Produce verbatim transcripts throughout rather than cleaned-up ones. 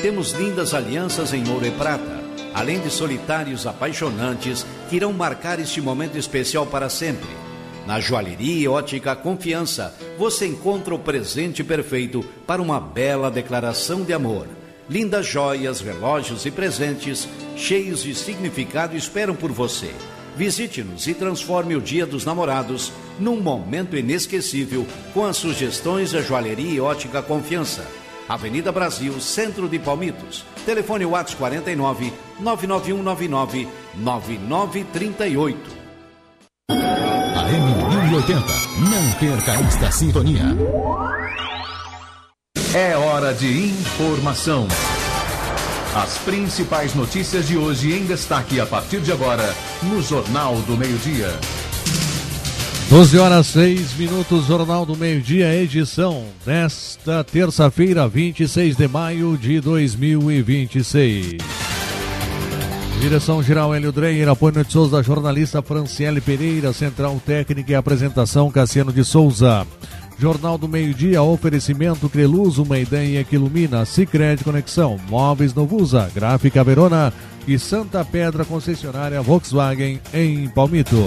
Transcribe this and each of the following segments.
temos lindas alianças em ouro e prata, além de solitários apaixonantes que irão marcar este momento especial para sempre. Na Joalheria Ótica Confiança, você encontra o presente perfeito para uma bela declaração de amor. Lindas joias, relógios e presentes cheios de significado esperam por você. Visite-nos e transforme o Dia dos Namorados num momento inesquecível com as sugestões da Joalheria Ótica Confiança. Avenida Brasil, Centro de Palmitos. Telefone WhatsApp quarenta e nove, nove nove um nove nove, nove nove três oito. A M mil e oitenta, não perca esta sintonia. É hora de informação. As principais notícias de hoje em destaque a partir de agora no Jornal do Meio-Dia. doze horas seis minutos, Jornal do Meio-Dia, edição desta terça-feira, vinte e seis de maio de dois mil e vinte e seis. Direção-geral Hélio Dreyer, apoio de Souza, jornalista Franciele Pereira, central técnica e apresentação Cassiano de Souza. Jornal do Meio-Dia, oferecimento Creluz, uma ideia que ilumina, Sicredi Conexão, Móveis Novusa, Gráfica Verona e Santa Pedra, concessionária Volkswagen em Palmito.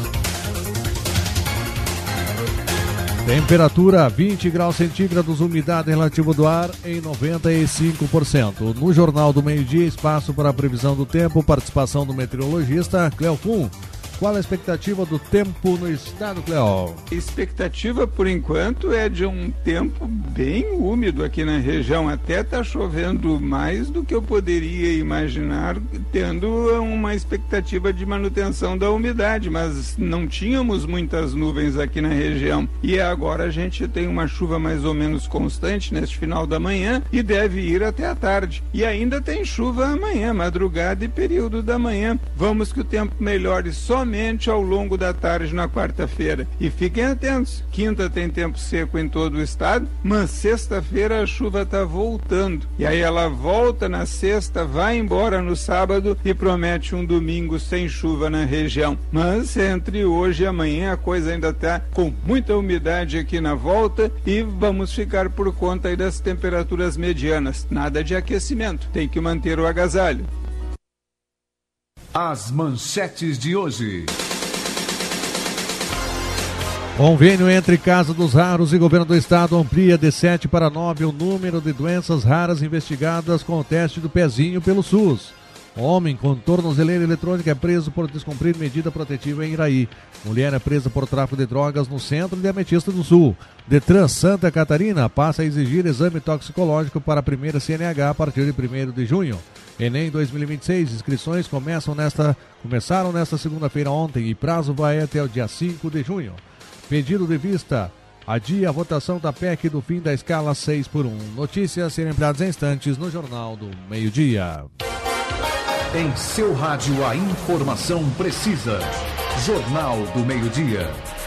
Temperatura vinte graus centígrados, umidade relativa do ar em noventa e cinco por cento. No Jornal do Meio-Dia, espaço para a previsão do tempo, participação do meteorologista Cleo Kuhn. Qual a expectativa do tempo no estado, Cleo? A expectativa, por enquanto, é de um tempo bem úmido aqui na região. Até está chovendo mais do que eu poderia imaginar, tendo uma expectativa de manutenção da umidade, mas não tínhamos muitas nuvens aqui na região. E agora a gente tem uma chuva mais ou menos constante neste final da manhã e deve ir até a tarde. E ainda tem chuva amanhã, madrugada e período da manhã. Vamos que o tempo melhore somente ao longo da tarde na quarta-feira. E fiquem atentos, quinta tem tempo seco em todo o estado, mas sexta-feira a chuva está voltando. E aí ela volta na sexta, vai embora no sábado e promete um domingo sem chuva na região. Mas entre hoje e amanhã a coisa ainda está com muita umidade aqui na volta e vamos ficar por conta aí das temperaturas medianas. Nada de aquecimento, tem que manter o agasalho. As manchetes de hoje. Convênio entre Casa dos Raros e Governo do Estado amplia de sete para nove o número de doenças raras investigadas com o teste do pezinho pelo SUS. Homem com tornozeleira eletrônica é preso por descumprir medida protetiva em Iraí. Mulher é presa por tráfico de drogas no centro de Ametista do Sul. Detran Santa Catarina passa a exigir exame toxicológico para a primeira C N H a partir de primeiro de junho. Enem dois mil e vinte e seis, inscrições começam nesta, começaram nesta segunda-feira ontem e prazo vai até o dia cinco de junho. Pedido de vista, adia a votação da P E C do fim da escala seis por um. Notícias serem ampliadas em instantes no Jornal do Meio-Dia. Em seu rádio, a informação precisa. Jornal do Meio-Dia.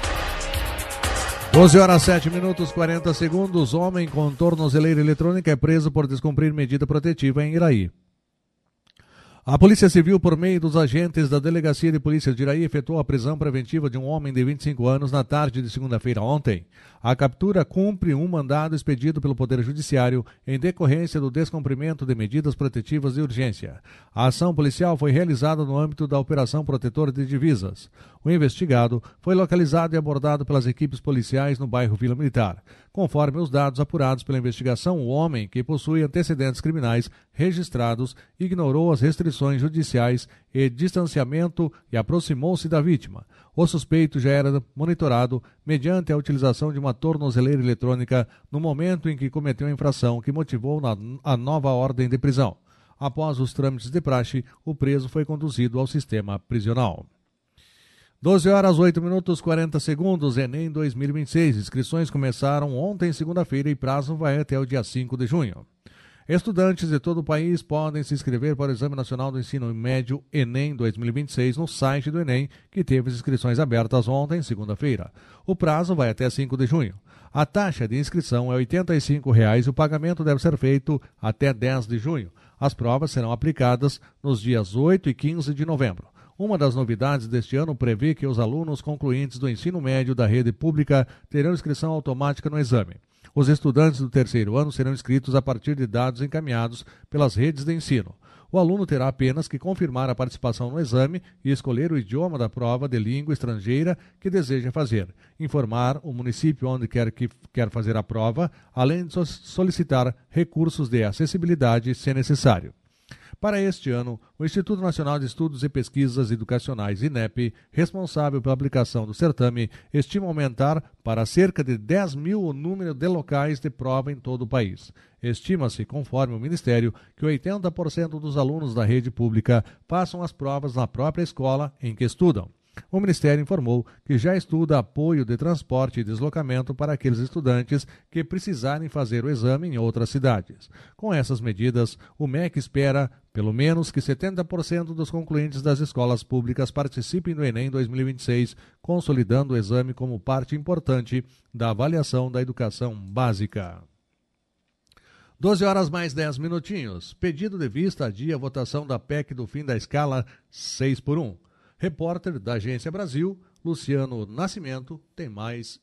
doze horas sete minutos quarenta segundos. Homem com tornozeleira eletrônica é preso por descumprir medida protetiva em Iraí. A Polícia Civil, por meio dos agentes da Delegacia de Polícia de Iraí, efetuou a prisão preventiva de um homem de vinte e cinco anos na tarde de segunda-feira ontem. A captura cumpre um mandado expedido pelo Poder Judiciário em decorrência do descumprimento de medidas protetivas de urgência. A ação policial foi realizada no âmbito da Operação Protetor de Divisas. O investigado foi localizado e abordado pelas equipes policiais no bairro Vila Militar. Conforme os dados apurados pela investigação, o homem, que possui antecedentes criminais registrados, ignorou as restrições judiciais e distanciamento e aproximou-se da vítima. O suspeito já era monitorado mediante a utilização de uma tornozeleira eletrônica no momento em que cometeu a infração que motivou na, a nova ordem de prisão. Após os trâmites de praxe, o preso foi conduzido ao sistema prisional. doze horas, oito minutos, quarenta segundos, Enem dois mil e vinte e seis. Inscrições começaram ontem, segunda-feira, e prazo vai até o dia cinco de junho. Estudantes de todo o país podem se inscrever para o Exame Nacional do Ensino Médio Enem dois mil e vinte e seis no site do Enem, que teve as inscrições abertas ontem, segunda-feira. O prazo vai até cinco de junho. A taxa de inscrição é oitenta e cinco reais e o pagamento deve ser feito até dez de junho. As provas serão aplicadas nos dias oito e quinze de novembro. Uma das novidades deste ano prevê que os alunos concluintes do ensino médio da rede pública terão inscrição automática no exame. Os estudantes do terceiro ano serão inscritos a partir de dados encaminhados pelas redes de ensino. O aluno terá apenas que confirmar a participação no exame e escolher o idioma da prova de língua estrangeira que deseja fazer, informar o município onde quer que quer fazer a prova, além de solicitar recursos de acessibilidade se necessário. Para este ano, o Instituto Nacional de Estudos e Pesquisas Educacionais, INEP, responsável pela aplicação do certame, estima aumentar para cerca de dez mil o número de locais de prova em todo o país. Estima-se, conforme o Ministério, que oitenta por cento dos alunos da rede pública passam as provas na própria escola em que estudam. O Ministério informou que já estuda apoio de transporte e deslocamento para aqueles estudantes que precisarem fazer o exame em outras cidades. Com essas medidas, o M E C espera, pelo menos, que setenta por cento dos concluintes das escolas públicas participem do Enem dois mil e vinte e seis, consolidando o exame como parte importante da avaliação da educação básica. doze horas mais dez minutinhos. Pedido de vista adia a votação da P E C do fim da escala seis por um. Repórter da Agência Brasil, Luciano Nascimento, tem mais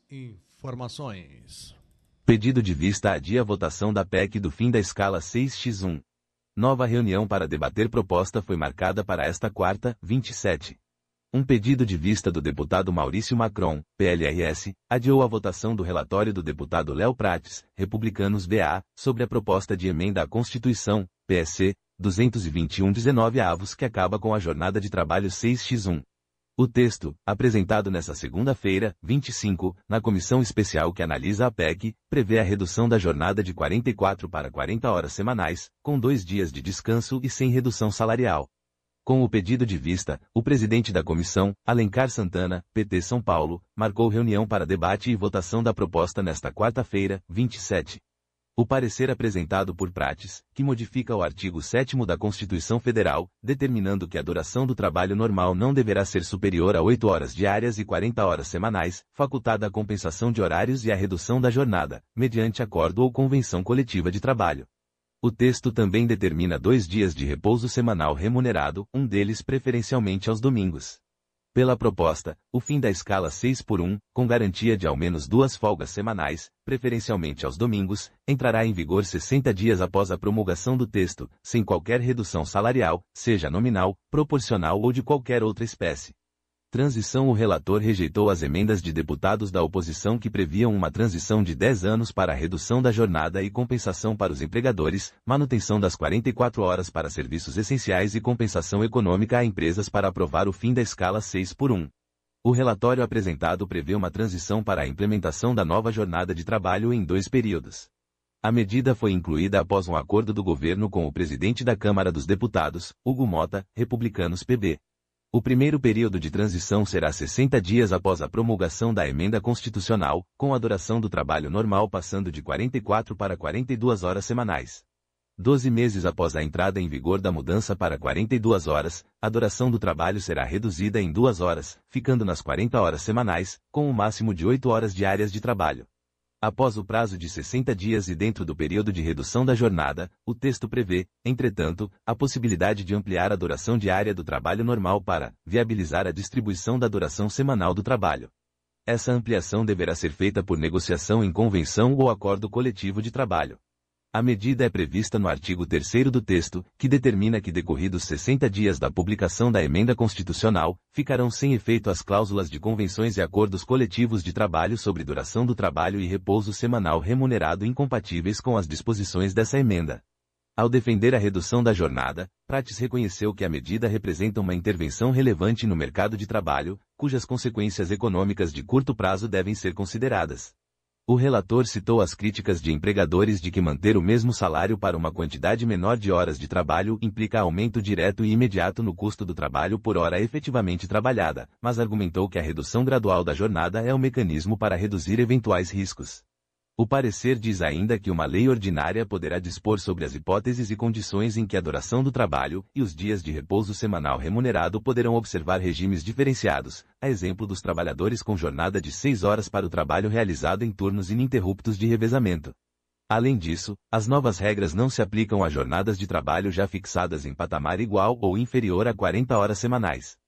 informações. Pedido de vista adia a votação da P E C do fim da escala seis por um. Nova reunião para debater proposta foi marcada para esta quarta, vinte e sete. Um pedido de vista do deputado Maurício Macron, P L R S, adiou a votação do relatório do deputado Léo Prates, Republicanos B A, sobre a proposta de emenda à Constituição, P S C, duzentos e vinte e um dezenove avos que acaba com a jornada de trabalho seis por um. O texto, apresentado nesta segunda-feira, vinte e cinco, na comissão especial que analisa a P E C, prevê a redução da jornada de quarenta e quatro para quarenta horas semanais, com dois dias de descanso e sem redução salarial. Com o pedido de vista, o presidente da comissão, Alencar Santana, P T São Paulo, marcou reunião para debate e votação da proposta nesta quarta-feira, vinte e sete. O parecer apresentado por Prates, que modifica o artigo sétimo da Constituição Federal, determinando que a duração do trabalho normal não deverá ser superior a oito horas diárias e quarenta horas semanais, facultada a compensação de horários e a redução da jornada, mediante acordo ou convenção coletiva de trabalho. O texto também determina dois dias de repouso semanal remunerado, um deles preferencialmente aos domingos. Pela proposta, o fim da escala seis por um, com garantia de ao menos duas folgas semanais, preferencialmente aos domingos, entrará em vigor sessenta dias após a promulgação do texto, sem qualquer redução salarial, seja nominal, proporcional ou de qualquer outra espécie. Transição. O relator rejeitou as emendas de deputados da oposição que previam uma transição de dez anos para a redução da jornada e compensação para os empregadores, manutenção das quarenta e quatro horas para serviços essenciais e compensação econômica a empresas para aprovar o fim da escala seis por um. O relatório apresentado prevê uma transição para a implementação da nova jornada de trabalho em dois períodos. A medida foi incluída após um acordo do governo com o presidente da Câmara dos Deputados, Hugo Mota, Republicanos P B. O primeiro período de transição será sessenta dias após a promulgação da emenda constitucional, com a duração do trabalho normal passando de quarenta e quatro para quarenta e duas horas semanais. doze meses após a entrada em vigor da mudança para quarenta e duas horas, a duração do trabalho será reduzida em duas horas, ficando nas quarenta horas semanais, com um máximo de oito horas diárias de trabalho. Após o prazo de sessenta dias e dentro do período de redução da jornada, o texto prevê, entretanto, a possibilidade de ampliar a duração diária do trabalho normal para viabilizar a distribuição da duração semanal do trabalho. Essa ampliação deverá ser feita por negociação em convenção ou acordo coletivo de trabalho. A medida é prevista no artigo terceiro do texto, que determina que decorridos sessenta dias da publicação da emenda constitucional, ficarão sem efeito as cláusulas de convenções e acordos coletivos de trabalho sobre duração do trabalho e repouso semanal remunerado incompatíveis com as disposições dessa emenda. Ao defender a redução da jornada, Prates reconheceu que a medida representa uma intervenção relevante no mercado de trabalho, cujas consequências econômicas de curto prazo devem ser consideradas. O relator citou as críticas de empregadores de que manter o mesmo salário para uma quantidade menor de horas de trabalho implica aumento direto e imediato no custo do trabalho por hora efetivamente trabalhada, mas argumentou que a redução gradual da jornada é o mecanismo para reduzir eventuais riscos. O parecer diz ainda que uma lei ordinária poderá dispor sobre as hipóteses e condições em que a duração do trabalho e os dias de repouso semanal remunerado poderão observar regimes diferenciados, a exemplo dos trabalhadores com jornada de seis horas para o trabalho realizado em turnos ininterruptos de revezamento. Além disso, as novas regras não se aplicam a jornadas de trabalho já fixadas em patamar igual ou inferior a quarenta horas semanais.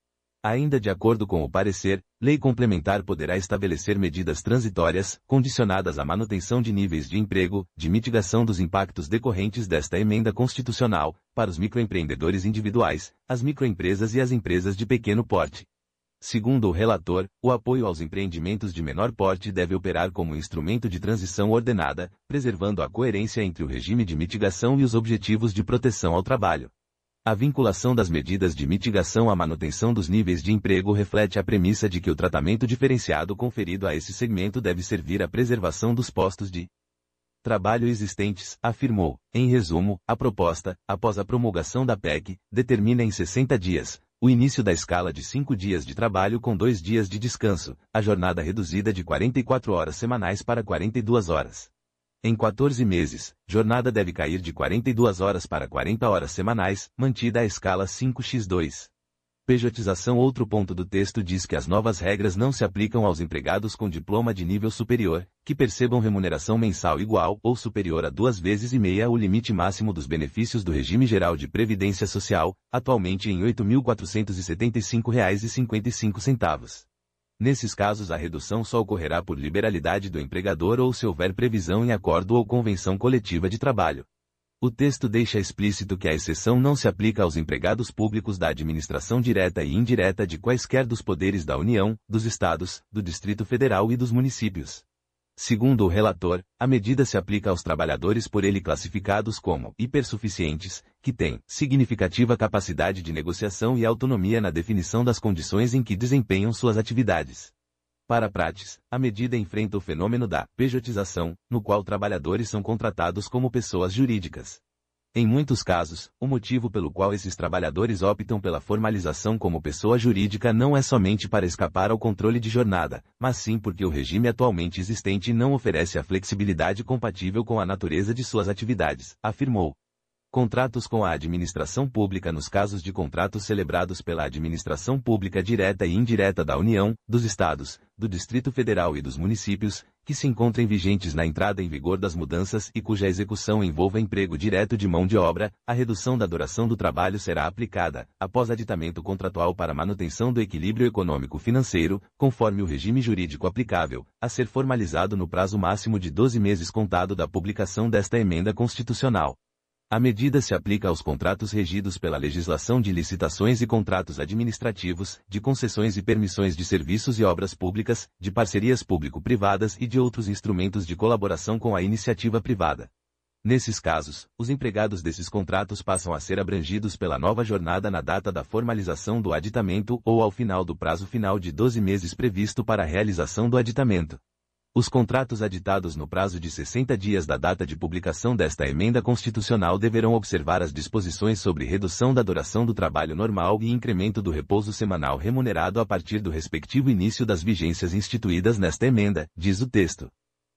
Ainda de acordo com o parecer, lei complementar poderá estabelecer medidas transitórias, condicionadas à manutenção de níveis de emprego, de mitigação dos impactos decorrentes desta emenda constitucional, para os microempreendedores individuais, as microempresas e as empresas de pequeno porte. Segundo o relator, o apoio aos empreendimentos de menor porte deve operar como instrumento de transição ordenada, preservando a coerência entre o regime de mitigação e os objetivos de proteção ao trabalho. A vinculação das medidas de mitigação à manutenção dos níveis de emprego reflete a premissa de que o tratamento diferenciado conferido a esse segmento deve servir à preservação dos postos de trabalho existentes, afirmou. Em resumo, a proposta, após a promulgação da P E C, determina em sessenta dias, o início da escala de cinco dias de trabalho com dois dias de descanso, a jornada reduzida de quarenta e quatro horas semanais para quarenta e duas horas. Em quatorze meses, jornada deve cair de quarenta e duas horas para quarenta horas semanais, mantida a escala cinco por dois. Pejotização. Outro ponto do texto diz que as novas regras não se aplicam aos empregados com diploma de nível superior, que percebam remuneração mensal igual ou superior a duas vezes e meia o limite máximo dos benefícios do regime geral de previdência social, atualmente em oito mil quatrocentos e setenta e cinco reais e cinquenta e cinco centavos. Nesses casos, a redução só ocorrerá por liberalidade do empregador ou se houver previsão em acordo ou convenção coletiva de trabalho. O texto deixa explícito que a exceção não se aplica aos empregados públicos da administração direta e indireta de quaisquer dos poderes da União, dos Estados, do Distrito Federal e dos municípios. Segundo o relator, a medida se aplica aos trabalhadores por ele classificados como hipersuficientes, que têm significativa capacidade de negociação e autonomia na definição das condições em que desempenham suas atividades. Para Prates, a medida enfrenta o fenômeno da pejotização, no qual trabalhadores são contratados como pessoas jurídicas. Em muitos casos, o motivo pelo qual esses trabalhadores optam pela formalização como pessoa jurídica não é somente para escapar ao controle de jornada, mas sim porque o regime atualmente existente não oferece a flexibilidade compatível com a natureza de suas atividades, afirmou. Contratos com a administração pública. Nos casos de contratos celebrados pela administração pública direta e indireta da União, dos Estados, do Distrito Federal e dos municípios, que se encontrem vigentes na entrada em vigor das mudanças e cuja execução envolva emprego direto de mão de obra, a redução da duração do trabalho será aplicada, após aditamento contratual para manutenção do equilíbrio econômico-financeiro, conforme o regime jurídico aplicável, a ser formalizado no prazo máximo de doze meses contado da publicação desta emenda constitucional. A medida se aplica aos contratos regidos pela legislação de licitações e contratos administrativos, de concessões e permissões de serviços e obras públicas, de parcerias público-privadas e de outros instrumentos de colaboração com a iniciativa privada. Nesses casos, os empregados desses contratos passam a ser abrangidos pela nova jornada na data da formalização do aditamento ou ao final do prazo final de doze meses previsto para a realização do aditamento. Os contratos aditados no prazo de sessenta dias da data de publicação desta emenda constitucional deverão observar as disposições sobre redução da duração do trabalho normal e incremento do repouso semanal remunerado a partir do respectivo início das vigências instituídas nesta emenda, diz o texto.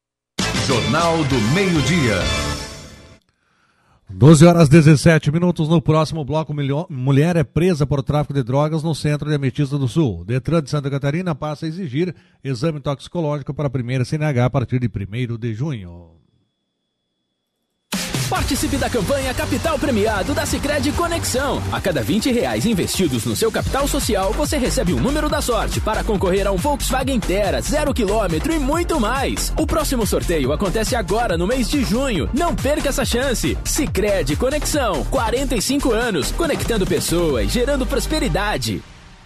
Jornal do Meio-Dia. doze horas e dezessete minutos. No próximo bloco, mulher é presa por tráfico de drogas no centro de Ametista do Sul. Detran de Santa Catarina passa a exigir exame toxicológico para a primeira C N H a partir de primeiro de junho. Participe da campanha Capital Premiado da Sicredi Conexão. A cada vinte reais investidos no seu capital social, você recebe um número da sorte para concorrer a um Volkswagen Tera, zero quilômetro e muito mais. O próximo sorteio acontece agora no mês de junho. Não perca essa chance. Sicredi Conexão, quarenta e cinco anos, conectando pessoas, gerando prosperidade.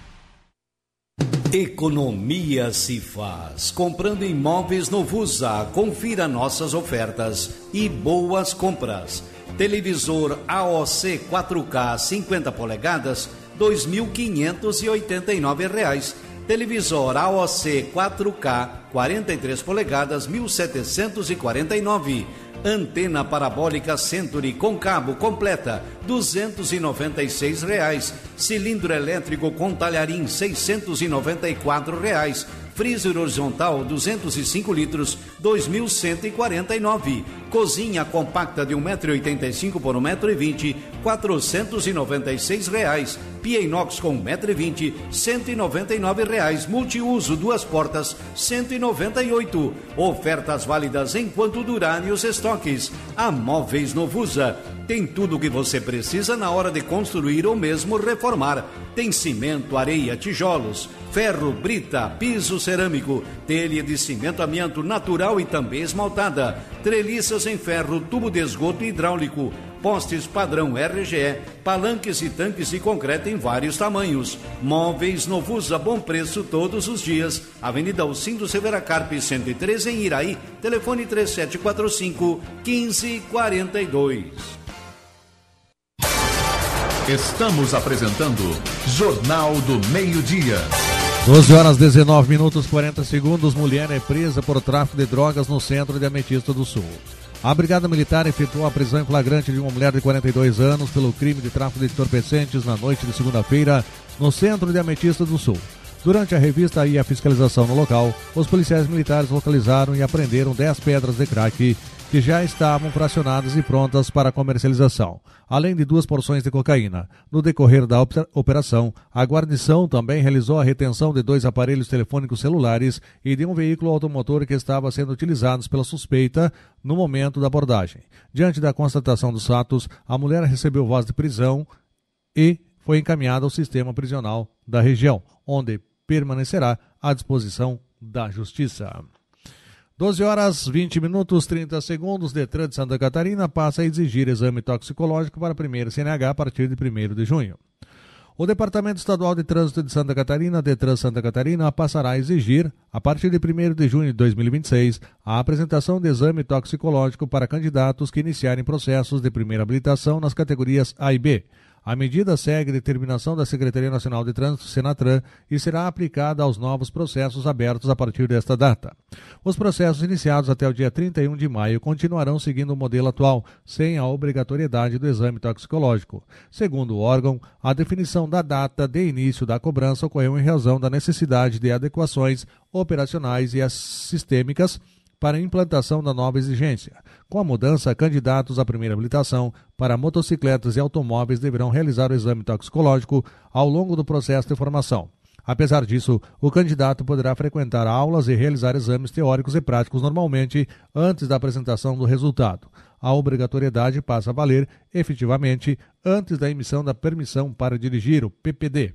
Economia se faz. Comprando imóveis no Vusa. Confira nossas ofertas e boas compras. Televisor A O C quatro K cinquenta polegadas, dois mil quinhentos e oitenta e nove reais. Televisor A O C quatro K quarenta e três polegadas, mil setecentos e quarenta e nove. Antena parabólica Century com cabo completa, duzentos e noventa e seis reais. Cilindro elétrico com talharim, seiscentos e noventa e quatro reais. Freezer horizontal, duzentos e cinco litros, dois mil cento e quarenta e nove. Cozinha compacta de um metro e oitenta e cinco por um metro e vinte, quatrocentos e noventa e seis reais. Pia inox com um metro e vinte, cento e noventa e nove reais. Multiuso, duas portas, cento e noventa e oito. Ofertas válidas enquanto durarem os estoques. A Móveis Novusa. tem tudo o que você precisa na hora de construir ou mesmo reformar. Tem cimento, areia, tijolos, ferro, brita, piso cerâmico, telha de cimento amianto natural e também esmaltada, treliças em ferro, tubo de esgoto hidráulico, postes padrão R G E, palanques e tanques de concreto em vários tamanhos. Móveis Novusa, bom preço todos os dias. Avenida Alcindo Severa Carpe, cento e treze em Iraí. Telefone três sete quatro cinco, um cinco quatro dois. Estamos apresentando Jornal do Meio-Dia. doze horas, dezenove minutos, quarenta segundos. Mulher é presa por tráfico de drogas no centro de Ametista do Sul. A Brigada Militar efetuou a prisão em flagrante de uma mulher de quarenta e dois anos pelo crime de tráfico de entorpecentes na noite de segunda-feira no centro de Ametista do Sul. Durante a revista e a fiscalização no local, os policiais militares localizaram e apreenderam dez pedras de crack que já estavam fracionadas e prontas para comercialização, além de duas porções de cocaína. No decorrer da operação, a guarnição também realizou a retenção de dois aparelhos telefônicos celulares e de um veículo automotor que estava sendo utilizado pela suspeita no momento da abordagem. Diante da constatação dos fatos, a mulher recebeu voz de prisão e foi encaminhada ao sistema prisional da região, onde permanecerá à disposição da Justiça. doze horas, vinte minutos, trinta segundos. Detran de Santa Catarina passa a exigir exame toxicológico para a primeira C N H a partir de primeiro de junho. O Departamento Estadual de Trânsito de Santa Catarina, Detran Santa Catarina, passará a exigir, a partir de primeiro de junho de dois mil e vinte e seis, a apresentação de exame toxicológico para candidatos que iniciarem processos de primeira habilitação nas categorias A e B. A medida segue a determinação da Secretaria Nacional de Trânsito, Senatran, e será aplicada aos novos processos abertos a partir desta data. Os processos iniciados até o dia trinta e um de maio continuarão seguindo o modelo atual, sem a obrigatoriedade do exame toxicológico. Segundo o órgão, a definição da data de início da cobrança ocorreu em razão da necessidade de adequações operacionais e sistêmicas para a implantação da nova exigência. Com a mudança, candidatos à primeira habilitação para motocicletas e automóveis deverão realizar o exame toxicológico ao longo do processo de formação. Apesar disso, o candidato poderá frequentar aulas e realizar exames teóricos e práticos normalmente antes da apresentação do resultado. A obrigatoriedade passa a valer efetivamente antes da emissão da permissão para dirigir, o P P D.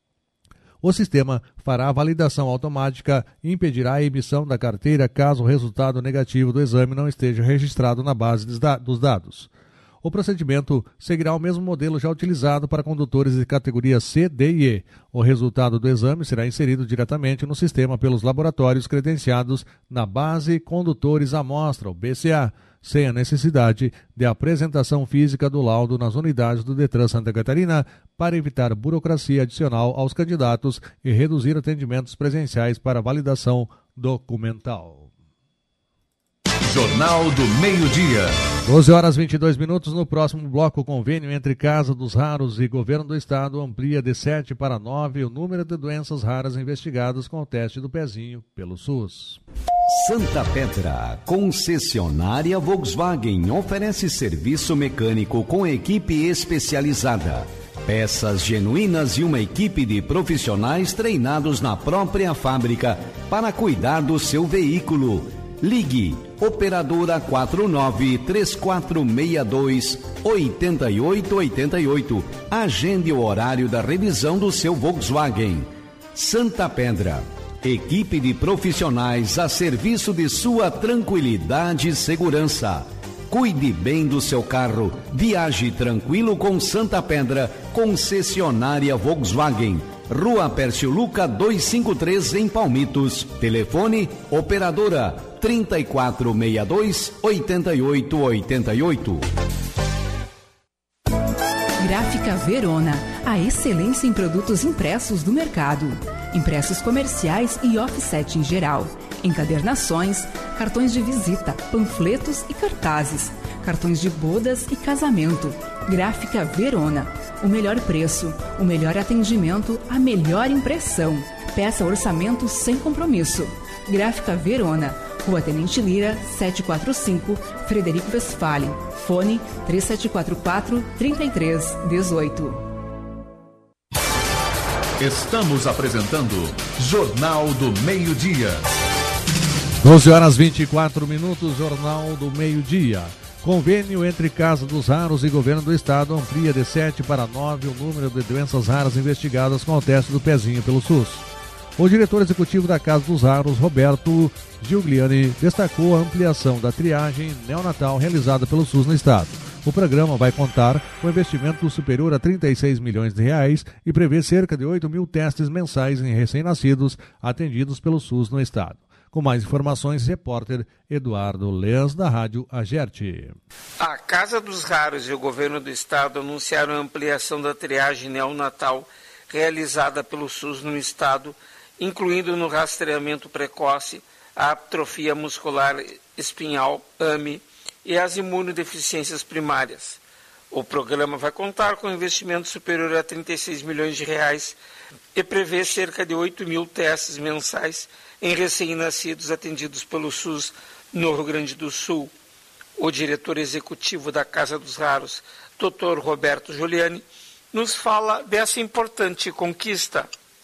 O sistema fará a validação automática e impedirá a emissão da carteira caso o resultado negativo do exame não esteja registrado na base dos dados. O procedimento seguirá o mesmo modelo já utilizado para condutores de categoria C, D e E. O resultado do exame será inserido diretamente no sistema pelos laboratórios credenciados na base Condutores Amostra, o B C A, sem a necessidade de apresentação física do laudo nas unidades do Detran Santa Catarina, para evitar burocracia adicional aos candidatos e reduzir atendimentos presenciais para validação documental. Jornal do Meio-Dia. doze horas e vinte e dois minutos. No próximo bloco, o convênio entre Casa dos Raros e Governo do Estado amplia de sete para nove o número de doenças raras investigadas com o teste do pezinho pelo SUS. Santa Pedra, concessionária Volkswagen, oferece serviço mecânico com equipe especializada, peças genuínas e uma equipe de profissionais treinados na própria fábrica para cuidar do seu veículo. Ligue, operadora quatro nove três quatro seis dois oito oito oito oito. Agende o horário da revisão do seu Volkswagen. Santa Pedra, equipe de profissionais a serviço de sua tranquilidade e segurança. Cuide bem do seu carro. Viaje tranquilo com Santa Pedra, concessionária Volkswagen. Rua Pércio Luca duzentos e cinquenta e três, em Palmitos. Telefone, operadora trinta e quatro sessenta e dois, oitenta e oito oitenta e oito. Gráfica Verona, a excelência em produtos impressos do mercado. Impressos comerciais e offset em geral. Encadernações, cartões de visita, panfletos e cartazes. Cartões de bodas e casamento. Gráfica Verona. O melhor preço, o melhor atendimento, a melhor impressão. Peça orçamento sem compromisso. Gráfica Verona. Rua Tenente Lira, setecentos e quarenta e cinco, Frederico Westphalen. Fone três sete quatro quatro, três três um oito. Estamos apresentando Jornal do Meio-Dia. doze horas e vinte e quatro minutos, Jornal do Meio-Dia. Convênio entre Casa dos Raros e Governo do Estado amplia de sete para nove o número de doenças raras investigadas com o teste do pezinho pelo SUS. O diretor executivo da Casa dos Raros, Roberto Giuliani, destacou a ampliação da triagem neonatal realizada pelo SUS no Estado. O programa vai contar com investimento superior a trinta e seis milhões de reais e prevê cerca de oito mil testes mensais em recém-nascidos atendidos pelo SUS no Estado. Com mais informações, repórter Eduardo Leas, da Rádio Agerte. A Casa dos Raros e o Governo do Estado anunciaram a ampliação da triagem neonatal realizada pelo SUS no Estado, incluindo no rastreamento precoce a atrofia muscular espinhal, A M E, e as imunodeficiências primárias. O programa vai contar com investimento superior a trinta e seis milhões de reais e prevê cerca de oito mil testes mensais em recém-nascidos atendidos pelo SUS no Rio Grande do Sul. O diretor executivo da Casa dos Raros, doutor Roberto Giuliani, nos fala dessa importante conquista.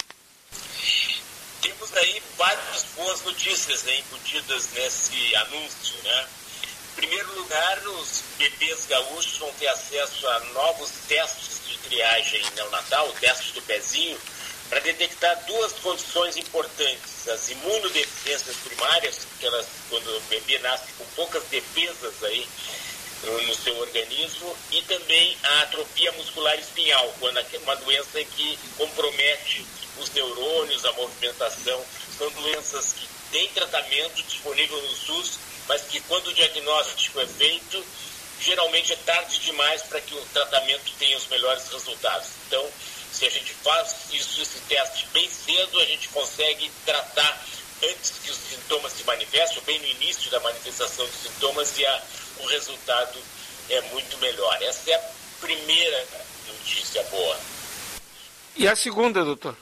Temos aí várias boas notícias, né, embutidas nesse anúncio, né? Em primeiro lugar, os bebês gaúchos vão ter acesso a novos testes de triagem neonatal, testes do pezinho, para detectar duas condições importantes: as imunodeficiências primárias, que elas, quando o bebê nasce com poucas defesas aí no seu organismo, e também a atrofia muscular espinhal, quando é uma doença que compromete os neurônios, a movimentação. São doenças que têm tratamento disponível no SUS, mas que quando o diagnóstico é feito, geralmente é tarde demais para que o tratamento tenha os melhores resultados. Então, se a gente faz isso, esse teste bem cedo, a gente consegue tratar antes que os sintomas se manifestem, bem no início da manifestação dos sintomas, e a, o resultado é muito melhor. Essa é a primeira notícia boa. E a segunda, doutor?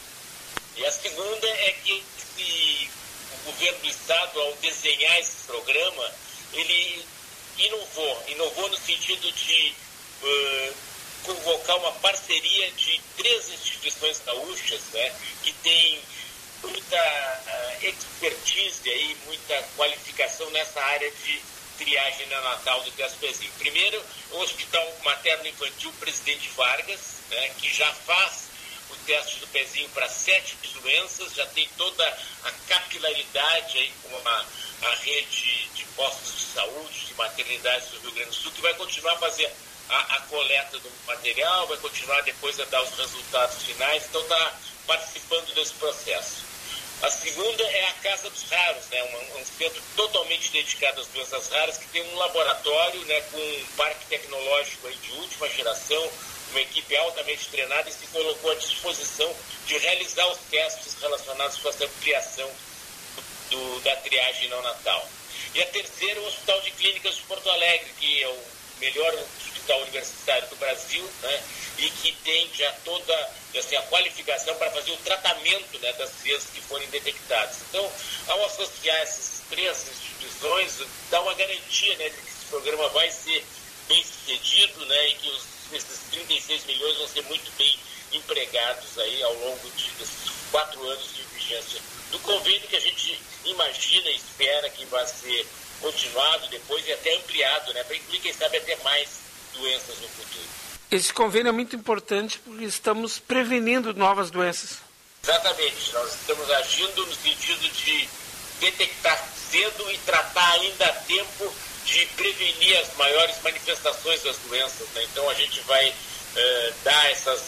E a segunda é que esse, o governo do Estado, ao desenhar esse programa, ele inovou, inovou no sentido de uh, convocar uma parceria de três instituições gaúchas, né, que tem muita uh, expertise aí, muita qualificação nessa área de triagem neonatal do teste pezinho. Primeiro, o Hospital Materno Infantil Presidente Vargas, né, que já faz o teste do pezinho para sete doenças, já tem toda a capilaridade aí com a, a rede de postos de saúde, de maternidades do Rio Grande do Sul, que vai continuar a fazer a, a coleta do material, vai continuar depois a dar os resultados finais, então está participando desse processo. A segunda é a Casa dos Raros, né, um, um centro totalmente dedicado às doenças raras, que tem um laboratório, né, com um parque tecnológico aí de última geração, uma equipe altamente treinada, e se colocou à disposição de realizar os testes relacionados com essa ampliação do, da triagem neonatal. E a terceira é o Hospital de Clínicas de Porto Alegre, que é o melhor hospital universitário do Brasil, né, e que tem já toda assim, a qualificação para fazer o tratamento, né, das crianças que forem detectadas. Então, ao associar essas três instituições, dá uma garantia, né, de que esse programa vai ser bem sucedido, né, e que os, esses trinta e seis milhões vão ser muito bem empregados aí ao longo de, desses quatro anos de vigência do convênio, que a gente imagina e espera que vai ser continuado depois e até ampliado, né, para incluir, quem sabe, até mais doenças no futuro. Esse convênio é muito importante porque estamos prevenindo novas doenças. Exatamente, nós estamos agindo no sentido de detectar cedo e tratar ainda a tempo de prevenir as maiores manifestações das doenças, né? Então a gente vai uh, dar essas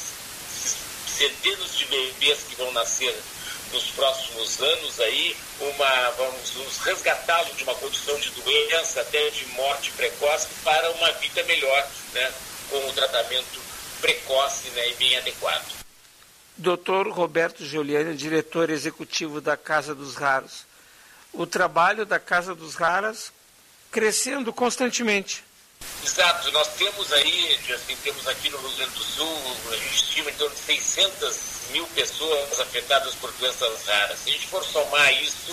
centenas de bebês que vão nascer nos próximos anos aí, uma, vamos nos resgatá-los de uma condição de doença, até de morte precoce, para uma vida melhor, né, com o tratamento precoce, né, e bem adequado. doutor Roberto Giuliani, diretor executivo da Casa dos Raros. O trabalho da Casa dos Raros crescendo constantemente. Exato, nós temos aí, assim, temos aqui no Rio Grande do Sul, a gente estima em torno de seiscentas mil pessoas afetadas por doenças raras. Se a gente for somar isso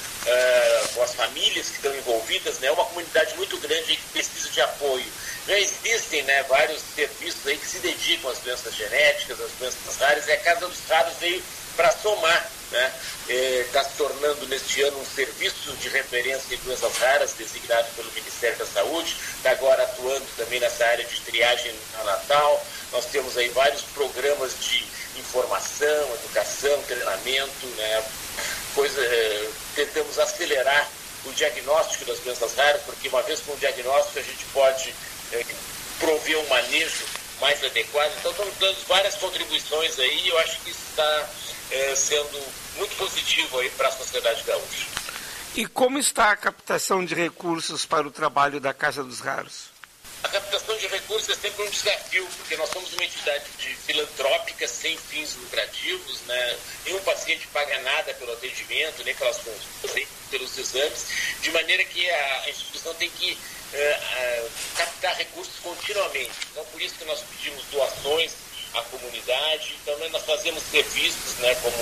uh, com as famílias que estão envolvidas, né, é uma comunidade muito grande que precisa de apoio. Já existem, né, vários serviços aí que se dedicam às doenças genéticas, às doenças raras, e a Casa dos Raros veio para somar, né? Está se tornando neste ano um serviço de referência em doenças raras, designado pelo Ministério da Saúde, está agora atuando também nessa área de triagem neonatal. Nós temos aí vários programas de informação, educação, treinamento, né? Pois, é, tentamos acelerar o diagnóstico das doenças raras, porque uma vez com o diagnóstico a gente pode é, prover um manejo mais adequado. Então estamos dando várias contribuições aí e eu acho que isso está é, sendo muito positivo aí para a sociedade gaúcha. E como está a captação de recursos para o trabalho da Casa dos Raros? A captação de recursos é sempre um desafio, porque nós somos uma entidade de filantrópica sem fins lucrativos, né? Nenhum paciente paga nada pelo atendimento, nem pelas consultas, nem pelos exames, de maneira que a instituição tem que uh, uh, captar recursos continuamente. Então, por isso que nós pedimos doações à comunidade. Também nós fazemos serviços, né, como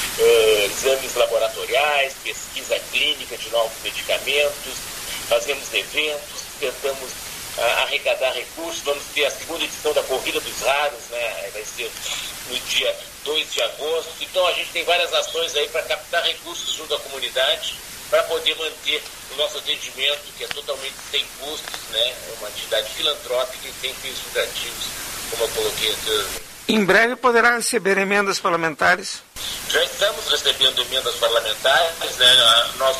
uh, exames laboratoriais, pesquisa clínica de novos medicamentos, fazemos eventos, tentamos uh, arrecadar recursos. Vamos ter a segunda edição da Corrida dos Raros, né, vai ser no dia dois de agosto. Então a gente tem várias ações aí para captar recursos junto à comunidade, para poder manter o nosso atendimento, que é totalmente sem custos, né, é uma entidade filantrópica e sem fins lucrativos, como eu coloquei anteriormente. Em breve poderá receber emendas parlamentares? Já estamos recebendo emendas parlamentares, né? Nós,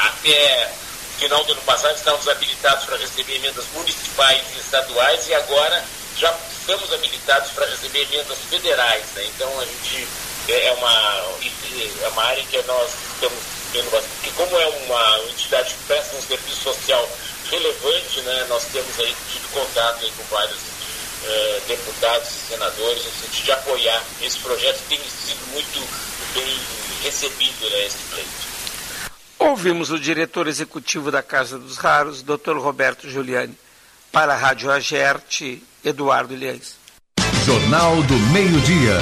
até final do ano passado, estávamos habilitados para receber emendas municipais e estaduais e agora já estamos habilitados para receber emendas federais, né? Então a gente é uma, é uma área em que nós estamos vendo bastante, porque como é uma entidade que presta um serviço social relevante, né? Nós temos aí tido contato aí com vários Eh, deputados e senadores no sentido de apoiar esse projeto, que tem sido muito bem recebido, né, esse pleito. Ouvimos o diretor executivo da Casa dos Raros, doutor Roberto Giuliani. Para a Rádio Agerte, Eduardo Ilhães. Jornal do Meio-Dia.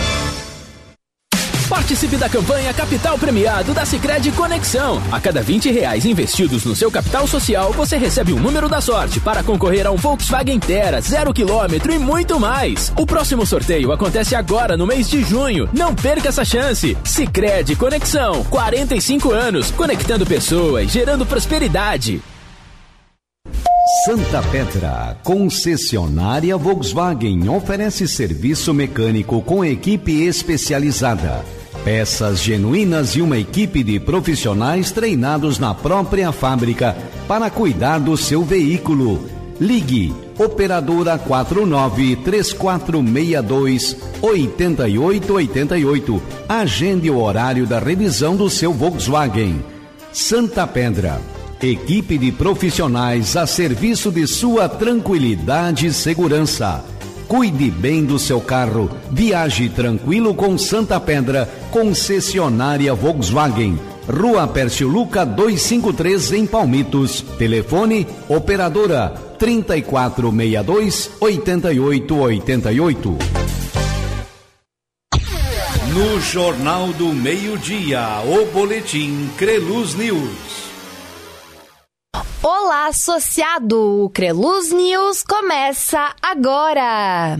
Participe da campanha Capital Premiado da Sicredi Conexão. A cada vinte reais investidos no seu capital social, você recebe um número da sorte para concorrer a um Volkswagen Tera, zero quilômetro e muito mais. O próximo sorteio acontece agora no mês de junho. Não perca essa chance. Sicredi Conexão, quarenta e cinco anos, conectando pessoas, gerando prosperidade. Santa Pedra, concessionária Volkswagen, oferece serviço mecânico com equipe especializada, peças genuínas e uma equipe de profissionais treinados na própria fábrica para cuidar do seu veículo. Ligue, operadora quatro nove três quatro seis dois oito oito oito oito. Agende o horário da revisão do seu Volkswagen. Santa Pedra, equipe de profissionais a serviço de sua tranquilidade e segurança. Cuide bem do seu carro. Viaje tranquilo com Santa Pedra, concessionária Volkswagen. Rua Pércio Luca duzentos e cinquenta e três, em Palmitos. Telefone, operadora trinta e quatro sessenta e dois, oitenta e oito oitenta e oito. No Jornal do Meio-Dia, o boletim Creluz News. Olá, associado! O Creluz News começa agora!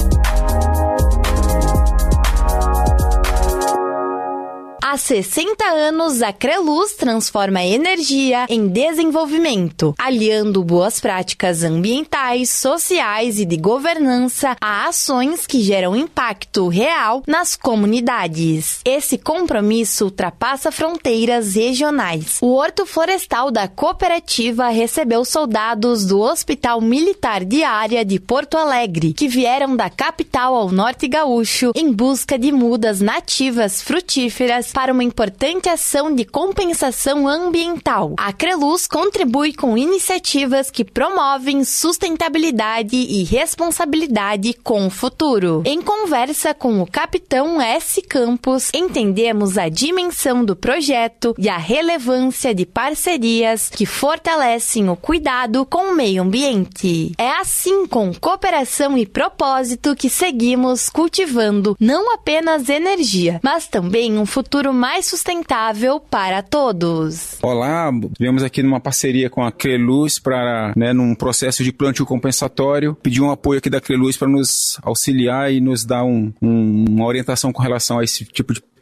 Há sessenta anos, a Creluz transforma a energia em desenvolvimento, aliando boas práticas ambientais, sociais e de governança a ações que geram impacto real nas comunidades. Esse compromisso ultrapassa fronteiras regionais. O Horto Florestal da cooperativa recebeu soldados do Hospital Militar de Área de Porto Alegre, que vieram da capital ao norte gaúcho em busca de mudas nativas frutíferas para uma importante ação de compensação ambiental. A Creluz contribui com iniciativas que promovem sustentabilidade e responsabilidade com o futuro. Em conversa com o capitão S. Campos, entendemos a dimensão do projeto e a relevância de parcerias que fortalecem o cuidado com o meio ambiente. É assim, com cooperação e propósito, que seguimos cultivando não apenas energia, mas também um futuro mais sustentável para todos. Olá, viemos aqui numa parceria com a Creluz para, né, num processo de plantio compensatório, pedir um apoio aqui da Creluz para nos auxiliar e nos dar um, um, uma orientação com relação a esse tipo de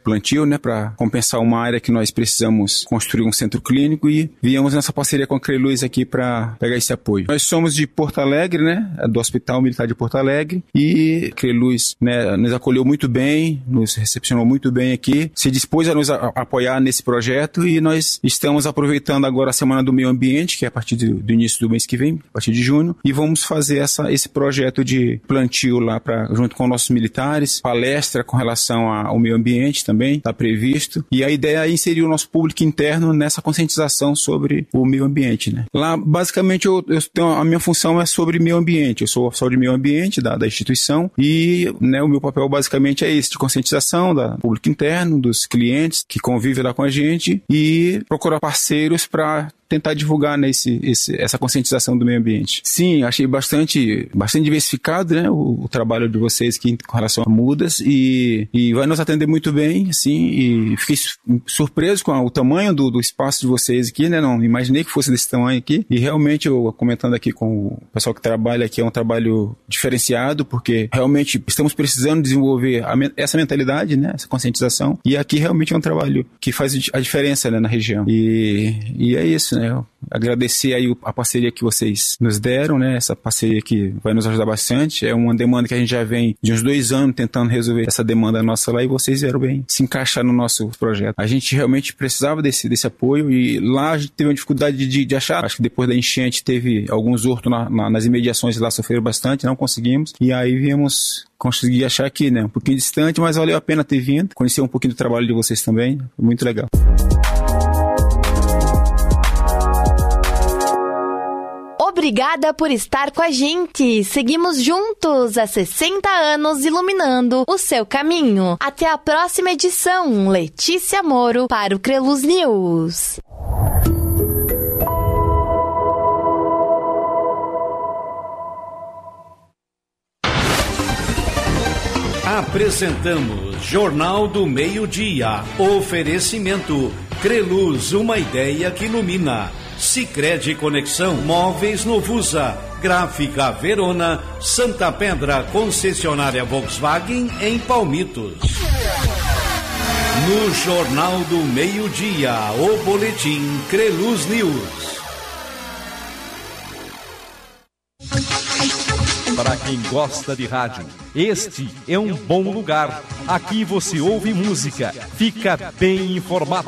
plantio, né, para compensar uma área que nós precisamos construir um centro clínico e viemos nessa parceria com a Creluz aqui para pegar esse apoio. Nós somos de Porto Alegre, né, do Hospital Militar de Porto Alegre, e a Creluz, né, nos acolheu muito bem, nos recepcionou muito bem aqui, se dispôs a nos a, a apoiar nesse projeto e nós estamos aproveitando agora a Semana do Meio Ambiente, que é a partir do, do início do mês que vem, a partir de junho, e vamos fazer essa, esse projeto de plantio lá pra, junto com nossos militares, palestra com relação a, ao meio ambiente também, está previsto, e a ideia é inserir o nosso público interno nessa conscientização sobre o meio ambiente, né. Lá, basicamente, eu, eu tenho, a minha função é sobre meio ambiente, eu sou oficial de meio ambiente da, da instituição e, né, o meu papel basicamente é esse, de conscientização do público interno, dos clientes que convivem lá com a gente e procurar parceiros para tentar divulgar, né, esse, esse, essa conscientização do meio ambiente. Sim, achei bastante, bastante diversificado, né, o, o trabalho de vocês aqui com relação a mudas e, e vai nos atender muito bem, assim, e fiquei surpreso com a, o tamanho do, do espaço de vocês aqui, né, não imaginei que fosse desse tamanho aqui e realmente eu comentando aqui com o pessoal que trabalha aqui é um trabalho diferenciado porque realmente estamos precisando desenvolver a, essa mentalidade, né, essa conscientização e aqui realmente é um trabalho que faz a diferença, né, na região e, e é isso, né, eu agradecer aí a parceria que vocês nos deram, né, essa parceria que vai nos ajudar bastante, é uma demanda que a gente já vem de uns dois anos tentando resolver essa demanda nossa lá e vocês vieram bem se encaixar no nosso projeto. A gente realmente precisava desse, desse apoio e lá a gente teve uma dificuldade de, de achar, acho que depois da enchente teve alguns hortos na, na, nas imediações lá sofreram bastante, não conseguimos e aí viemos conseguir achar aqui, né, um pouquinho distante, mas valeu a pena ter vindo, conhecer um pouquinho do trabalho de vocês também, foi muito legal. Obrigada por estar com a gente. Seguimos juntos há sessenta anos iluminando o seu caminho. Até a próxima edição. Letícia Moro para o Creluz News. Apresentamos Jornal do Meio-Dia. Oferecimento Creluz, uma ideia que ilumina. Sicredi Conexão, Móveis Novusa, Gráfica Verona, Santa Pedra, concessionária Volkswagen em Palmitos. No Jornal do Meio-Dia, o boletim Creluz News. Para quem gosta de rádio, este é um bom lugar. Aqui você ouve música, fica bem informado.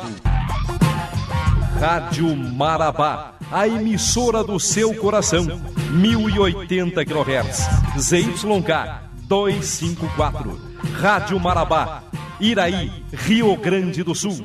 Rádio Marabá, a emissora do seu coração, mil e oitenta quilohertz, Z Y K duzentos e cinquenta e quatro. Rádio Marabá, Iraí, Rio Grande do Sul.